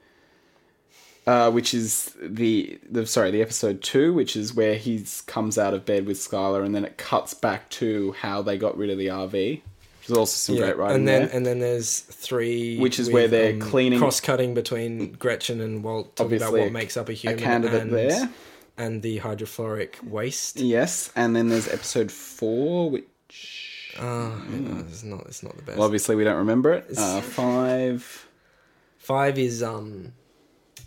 uh, which is the the sorry the episode two, which is where he comes out of bed with Skylar, and then it cuts back to how they got rid of the R V. Which is also some Yeah, great writing and then there. and then there's three, Which is with, where they're um, cleaning- cross-cutting between Gretchen and Walt, talking Obviously, about what makes up a a human, candidate and, there. and the hydrofluoric waste. Yes, and then there's episode four, which Uh, no, it's not. It's not the best. well, obviously we don't remember it. Uh, five. Five is um.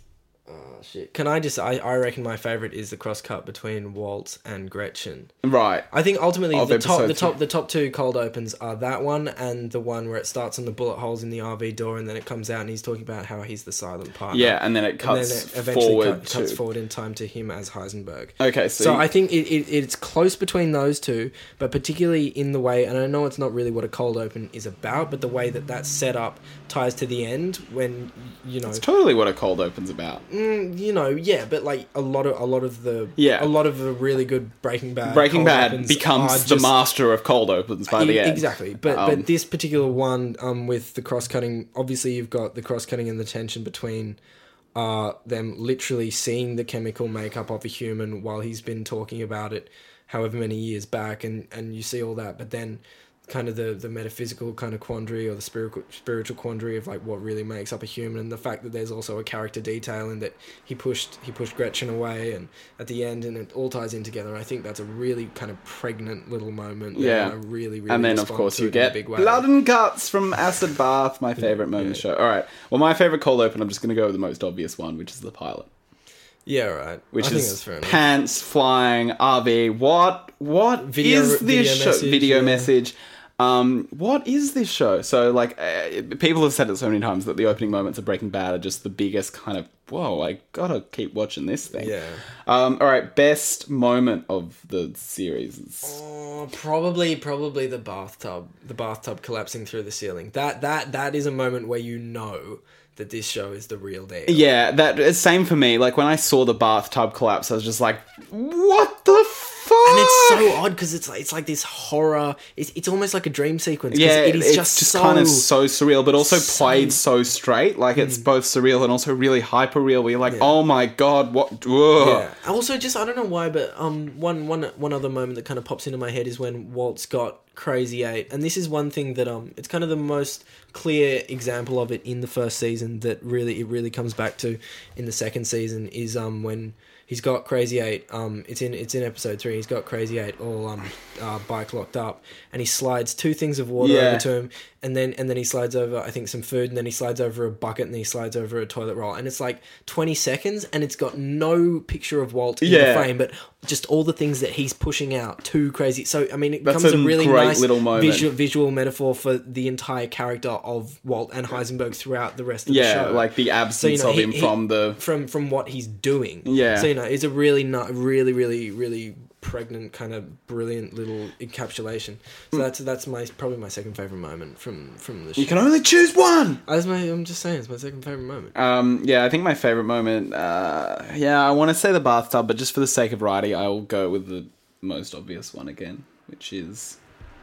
Oh, shit. Can I just... I, I reckon my favourite is the cross-cut between Walt and Gretchen. Right. I think ultimately Of the top, episode the top, three. the top two cold opens are that one and the one where it starts on the bullet holes in the R V door, and then it comes out and he's talking about how he's the silent partner. Yeah, and then it And cuts then it eventually forward cut, cuts to... forward in time to him as Heisenberg. Okay, so... So you- I think it, it it's close between those two, but particularly in the way, and I know it's not really what a cold open is about, but the way that that's set up ties to the end when, you know... It's totally what a cold open's about. Mm, you know, yeah, but like a lot of a lot of the Yeah. a lot of the really good Breaking Bad Breaking cold Bad opens becomes are the just- master of cold opens by the E- end. Exactly, but Um, but this particular one, um, with the cross cutting, obviously you've got the cross cutting and the tension between, uh, them literally seeing the chemical makeup of a human while he's been talking about it, however many years back, and and you see all that, but then kind of the, the metaphysical kind of quandary or the spiritual spiritual quandary of like what really makes up a human, and the fact that there's also a character detail in that he pushed he pushed Gretchen away and at the end, and it all ties in together. And I think that's a really kind of pregnant little moment. that Yeah. I really really And then, of respond course, to you it in a get big way. blood and guts from Acid Bath, my favourite moment in the show. All right. Well, my favourite cold open, I'm just going to go with the most obvious one, which is the pilot. Yeah, right. Which I think is that's fair enough. pants flying, R V. What? What Video- is this video show? message, Video yeah. message. Um, what is this show? So, like, uh, people have said it so many times that the opening moments of Breaking Bad are just the biggest kind of, whoa, I gotta keep watching this thing. Yeah. Um, all right, best moment of the series. It's- Oh, probably, probably the bathtub, the bathtub collapsing through the ceiling. That, that, that is a moment where you know that this show is the real deal. Yeah, that same for me. Like, when I saw the bathtub collapse, I was just like, what the fuck? And it's so odd because it's like it's like this horror. It's it's almost like a dream sequence. 'cause Yeah, it is it's just, just, so kind of so surreal, but also so- played so straight. Like, it's both surreal and also really hyper real. Where you're like, Yeah. oh my god, what? Whoa. Yeah. Also, just I don't know why, but um, one one one other moment that kind of pops into my head is when Walt's got Crazy Eight, and this is one thing that um, it's kind of the most clear example of it in the first season that really it really comes back to in the second season is um when he's got Crazy Eight. Um, it's in it's in episode three. He's got Crazy Eight all um uh, bike locked up, and he slides two things of water Yeah. over to him, and then and then he slides over I think some food, and then he slides over a bucket, and then he slides over a toilet roll, and it's like twenty seconds, and it's got no picture of Walt in Yeah. the frame, but just all the things that he's pushing out too crazy. So I mean, it That's becomes a a really great nice little moment. visual visual metaphor for the entire character of Walt and Heisenberg throughout the rest of the Yeah, show. like the absence So, you know, of he- him he- from the. from from what he's doing. Yeah. So you know, it's a really not really really really pregnant kind of brilliant little encapsulation. So that's that's my probably my second favorite moment from from the show. You can only choose one! That's my I'm just saying it's my second favorite moment. Um, yeah, I think my favorite moment, uh, yeah, I want to say the bathtub, but just for the sake of variety, I will go with the most obvious one again, which is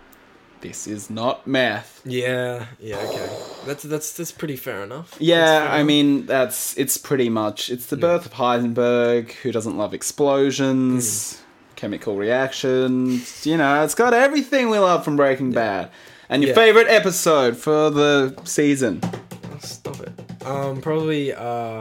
this is not meth. Yeah, yeah, okay. That's that's that's pretty fair enough. That's Yeah, fair I enough. mean, that's it's pretty much it's the birth of Heisenberg, who doesn't love explosions, chemical reactions. You know, it's got everything we love from Breaking Bad. And your Yeah. favorite episode for the season? Oh, stop it. Um, probably. Uh,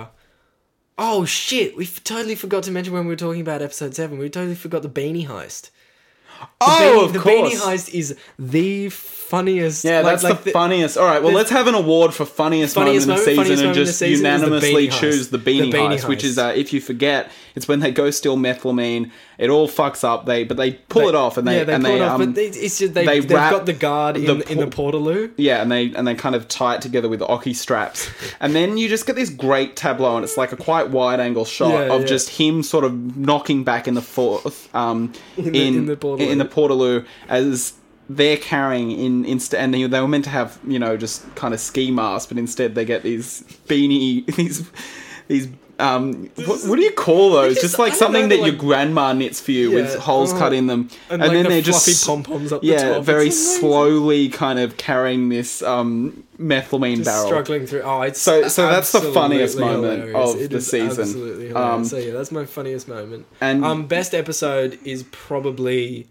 oh shit! We f- totally forgot to mention when we were talking about episode seven. We totally forgot the beanie heist. The Oh, beanie, of the course. beanie heist is the funniest. Yeah, like- that's like the, funniest. All right, well, the- let's have an award for funniest, Funniest moment of the moment- season funniest and moment of just the season is the unanimously beanie heist. choose the beanie, The beanie heist, which heist. is, uh, if you forget, it's when they go steal methylamine. It all fucks up. They but they pull They- it off and they yeah, they and pull they it off, um but they, it's just they, they they've wrap got the guard in the the, in the por- portaloo. yeah, and they and they kind of tie it together with ocky straps, and then you just get this great tableau, and it's like a quite wide angle shot Yeah, of yeah. just him sort of knocking back in the fourth um in the- in the portaloo. in the portaloo as they're carrying in instead, and they, they were meant to have, you know, just kind of ski masks, but instead they get these beanie these these. Um, what, what do you call those? Just- Just like I don't something know, that like- your grandma knits for you with Yeah, holes uh, cut in them, And, and, like then the they're fluffy just pom poms up the yeah, top. very It's amazing. slowly kind of carrying this um, methylamine Just barrel. struggling through. Oh, it's So- so that's the funniest absolutely moment hilarious. of It the is season. Absolutely hilarious. Um, so yeah, that's my funniest moment. And Um, best episode is probably,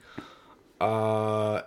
uh,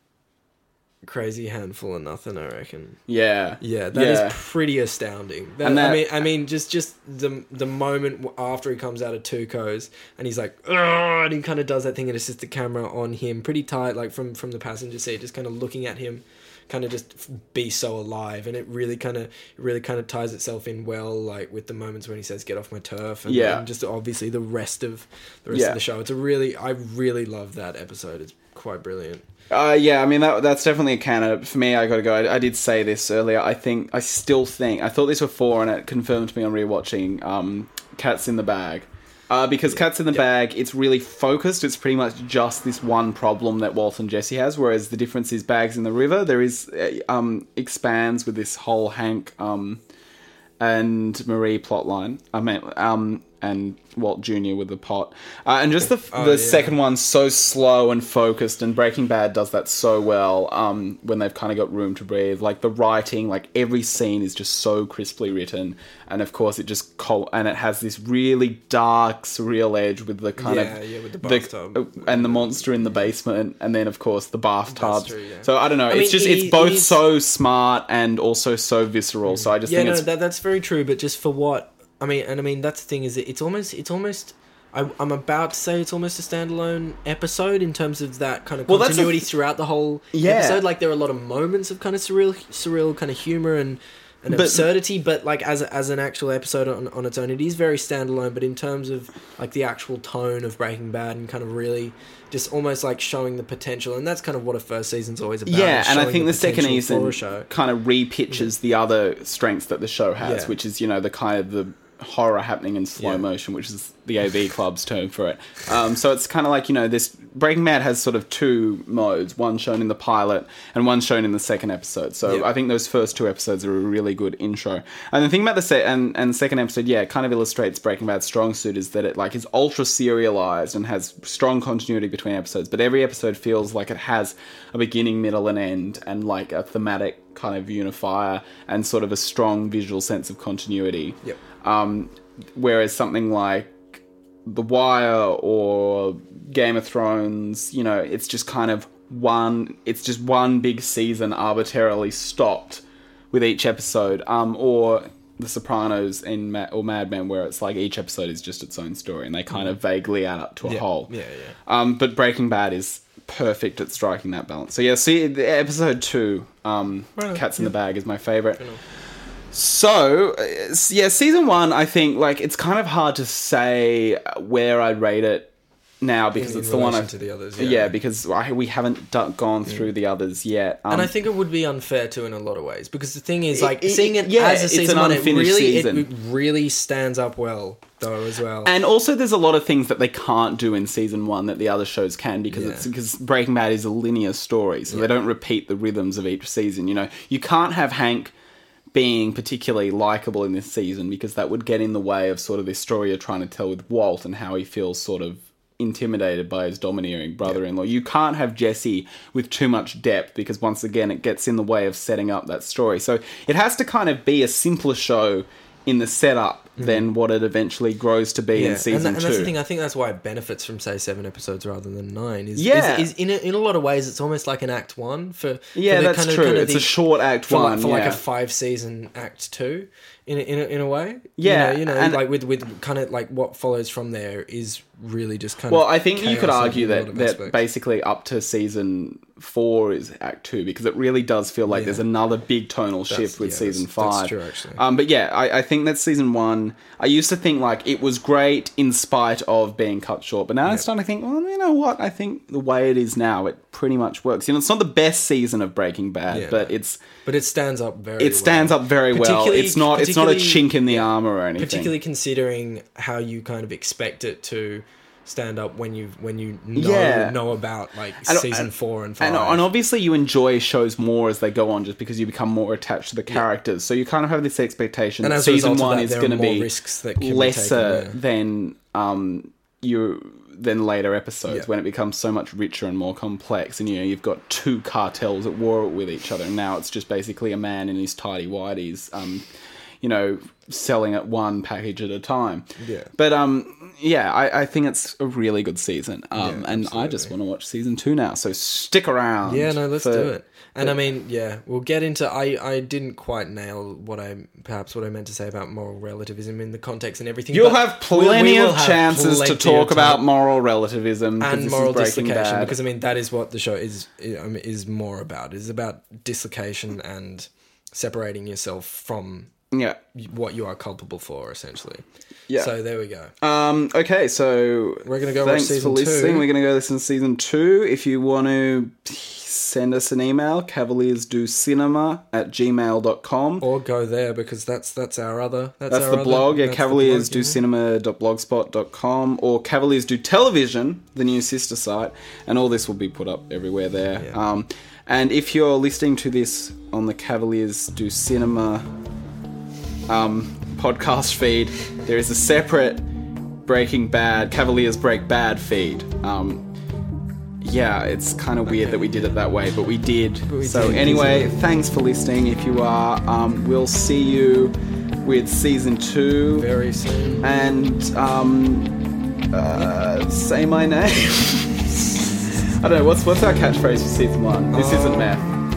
Crazy Handful of Nothing. I reckon. yeah, Yeah, that is Yeah. pretty astounding. That, And that- I mean, I mean, just just the the moment w- after he comes out of Tuco's and he's like, "Ugh," and he kind of does that thing, and it's just the camera on him, pretty tight, like from from the passenger seat, just kind of looking at him, kind of just be so alive, and it really kind of really kind of ties itself in well, like with the moments when he says "get off my turf," and, Yeah. and just obviously the rest of the rest Yeah. of the show. It's a really, I really love that episode. It's quite brilliant. Uh, yeah, I mean, that that's definitely a candidate. For me, I gotta go. I, I did say this earlier. I think, I still think, I thought this before, and it confirmed to me on rewatching um, Cats in the Bag. Uh, because Cats in the Bag, it's really focused. It's pretty much just this one problem that Walt and Jesse has, whereas the difference is Bags in the River. There is, uh, um, expands with this whole Hank um, and Marie plotline. I mean, um, and Walt Junior with the pot. Uh, and just the Oh, the yeah. second one's so slow and focused, and Breaking Bad does that so well um, when they've kind of got room to breathe. Like, the writing, like, every scene is just so crisply written. And, of course, it just... Col- and it has this really dark, surreal edge with the kind Yeah, of... yeah, with the bathtub. uh, and the monster in the basement, and then, of course, the bathtubs. true, yeah. So, I don't know. I it's mean, just... it It's is- both it is- so smart and also so visceral. So, I just Yeah, think no, it's... that, that's very true. But just for what I mean, and I mean that's the thing is that it's almost it's almost. I, I'm about to say it's almost a standalone episode in terms of that kind of Well, that's a- continuity throughout the whole Yeah. episode. Like there are a lot of moments of kind of surreal, surreal kind of humor and, and But- absurdity. But like as a, as an actual episode on, on its own, it is very standalone. But in terms of like the actual tone of Breaking Bad and kind of really just almost like showing the potential, and that's kind of what a first season's always about. Yeah, is and I showing think the, second potential season for a show. kind of repitches the other strengths that the show has, Yeah. which is, you know, the kind of the horror happening in slow Yeah. motion, which is the A V Club's term for it. Um, so it's kind of like, you know, this Breaking Bad has sort of two modes, one shown in the pilot and one shown in the second episode. So Yeah. I think those first two episodes are a really good intro. And the thing about the se- and and second episode, yeah, it kind of illustrates Breaking Bad's strong suit is that it like is ultra serialized and has strong continuity between episodes, but every episode feels like it has a beginning, middle, and end, and like a thematic kind of unifier and sort of a strong visual sense of continuity. Yep. Um, whereas something like The Wire or Game of Thrones, you know, it's just kind of one, it's just one big season arbitrarily stopped with each episode. Um, or The Sopranos in Ma- or Mad Men, where it's like each episode is just its own story and they kind of vaguely add up to a Yeah. whole. Yeah, yeah. Um, but Breaking Bad is perfect at striking that balance. So yeah, see, the episode two, um, Right, Cats in yeah. the Bag, is my favorite. So, uh, yeah, season one, I think, like, it's kind of hard to say where I'd rate it now because In- it's in the one I... relation to the others, yeah. yeah. because I, we haven't do- gone through the others yet. Um, And I think it would be unfair to in a lot of ways because the thing is, It- like, it- seeing it yeah, as a it's season an one, it unfinished really, season. it really stands up well, though, as well. And also, there's a lot of things that they can't do in season one that the other shows can because Yeah. it's because Breaking Bad is a linear story, so they don't repeat the rhythms of each season. You know, you can't have Hank being particularly likable in this season because that would get in the way of sort of this story you're trying to tell with Walt and how he feels sort of intimidated by his domineering brother-in-law. You can't have Jesse with too much depth because once again it gets in the way of setting up that story. So it has to kind of be a simpler show in the setup than what it eventually grows to be in season and, that, and two. that's the thing. I think that's why it benefits from say seven episodes rather than nine. Is, Yeah. is, is in a, in a lot of ways it's almost like an act one for Yeah, for the that's kind of, true. Kind of It's the, a short act for, one, like, for like yeah. a five season act two. In a, in a, in a way, Yeah, you know, you know and- like with with kind of like what follows from there is really just kind Well, of. I think you could chaos in argue a lot that, of that aspects. basically up to season four is Act Two because it really does feel like Yeah. there's another big tonal That's- shift with yeah, season that's- five. that's true, actually. Um, but yeah, I, I think that's season one. I used to think like it was great in spite of being cut short, but now I'm starting to think, well, you know what? I think the way it is now, it pretty much works. You know, it's not the best season of Breaking Bad, Yeah, but no. it's But it stands up very. it stands well. up very well. Particularly- It's not it's not a particularly- chink in the armor or anything. Particularly considering how you kind of expect it to stand up when you when you know Yeah. know about like And- season and- four and five. And, and obviously you enjoy shows more as they go on just because you become more attached to the characters. So you kind of have this expectation And that as a season result of one that, is there are going to more be risks that can be lesser taken, yeah. than um, you than later episodes Yeah. when it becomes so much richer and more complex. And you know you've got two cartels at war with each other. And now it's just basically a man in his tidy whities, um, you know, selling at one package at a time. Yeah. But um, yeah, I, I think it's a really good season. Um, Yeah, and I just want to watch season two now. So stick around. Yeah, no, let's for- do it. And I mean, yeah, we'll get into. I, I didn't quite nail what I perhaps what I meant to say about moral relativism in the context and everything. You'll but have plenty we- we will of have chances plenty to of talk time about moral relativism 'cause and this moral is Breaking dislocation Bad. because I mean that is what the show is I mean, is more about. It's about dislocation and separating yourself from yeah. what you are culpable for, essentially. Yeah. So there we go. Um, okay, so We're gonna go watch thanks season for listening. two. We're going to go listen to season two. If you want to send us an email, cavaliersdocinema at gmail dot com. Or go there because that's that's our other. That's, That's our the other, blog, yeah, that's the cavaliers blog, do yeah. cinema dot blogspot dot com or Cavaliers Do Television, the new sister site, and all this will be put up everywhere there. Yeah. Um, and if you're listening to this on the Cavaliers Do Cinema um, podcast feed, there is a separate Breaking Bad, Cavaliers Break Bad feed. Um, yeah, it's kind of weird Okay. that we did it that way, but we did. But we so did, anyway, isn't it? thanks for listening. If you are, um, we'll see you with season two. Very soon. And um, uh, say my name. I don't know. What's what's our catchphrase for season one? This Oh. isn't meth.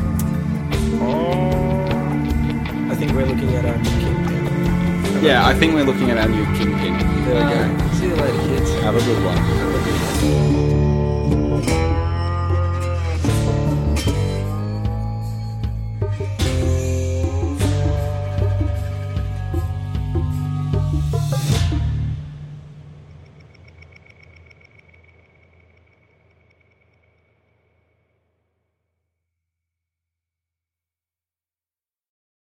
I think we're looking at our new kingpin. Yeah, I think we're looking at our new kingpin. There we go. See you later, kids. Have a good one. Have a good one.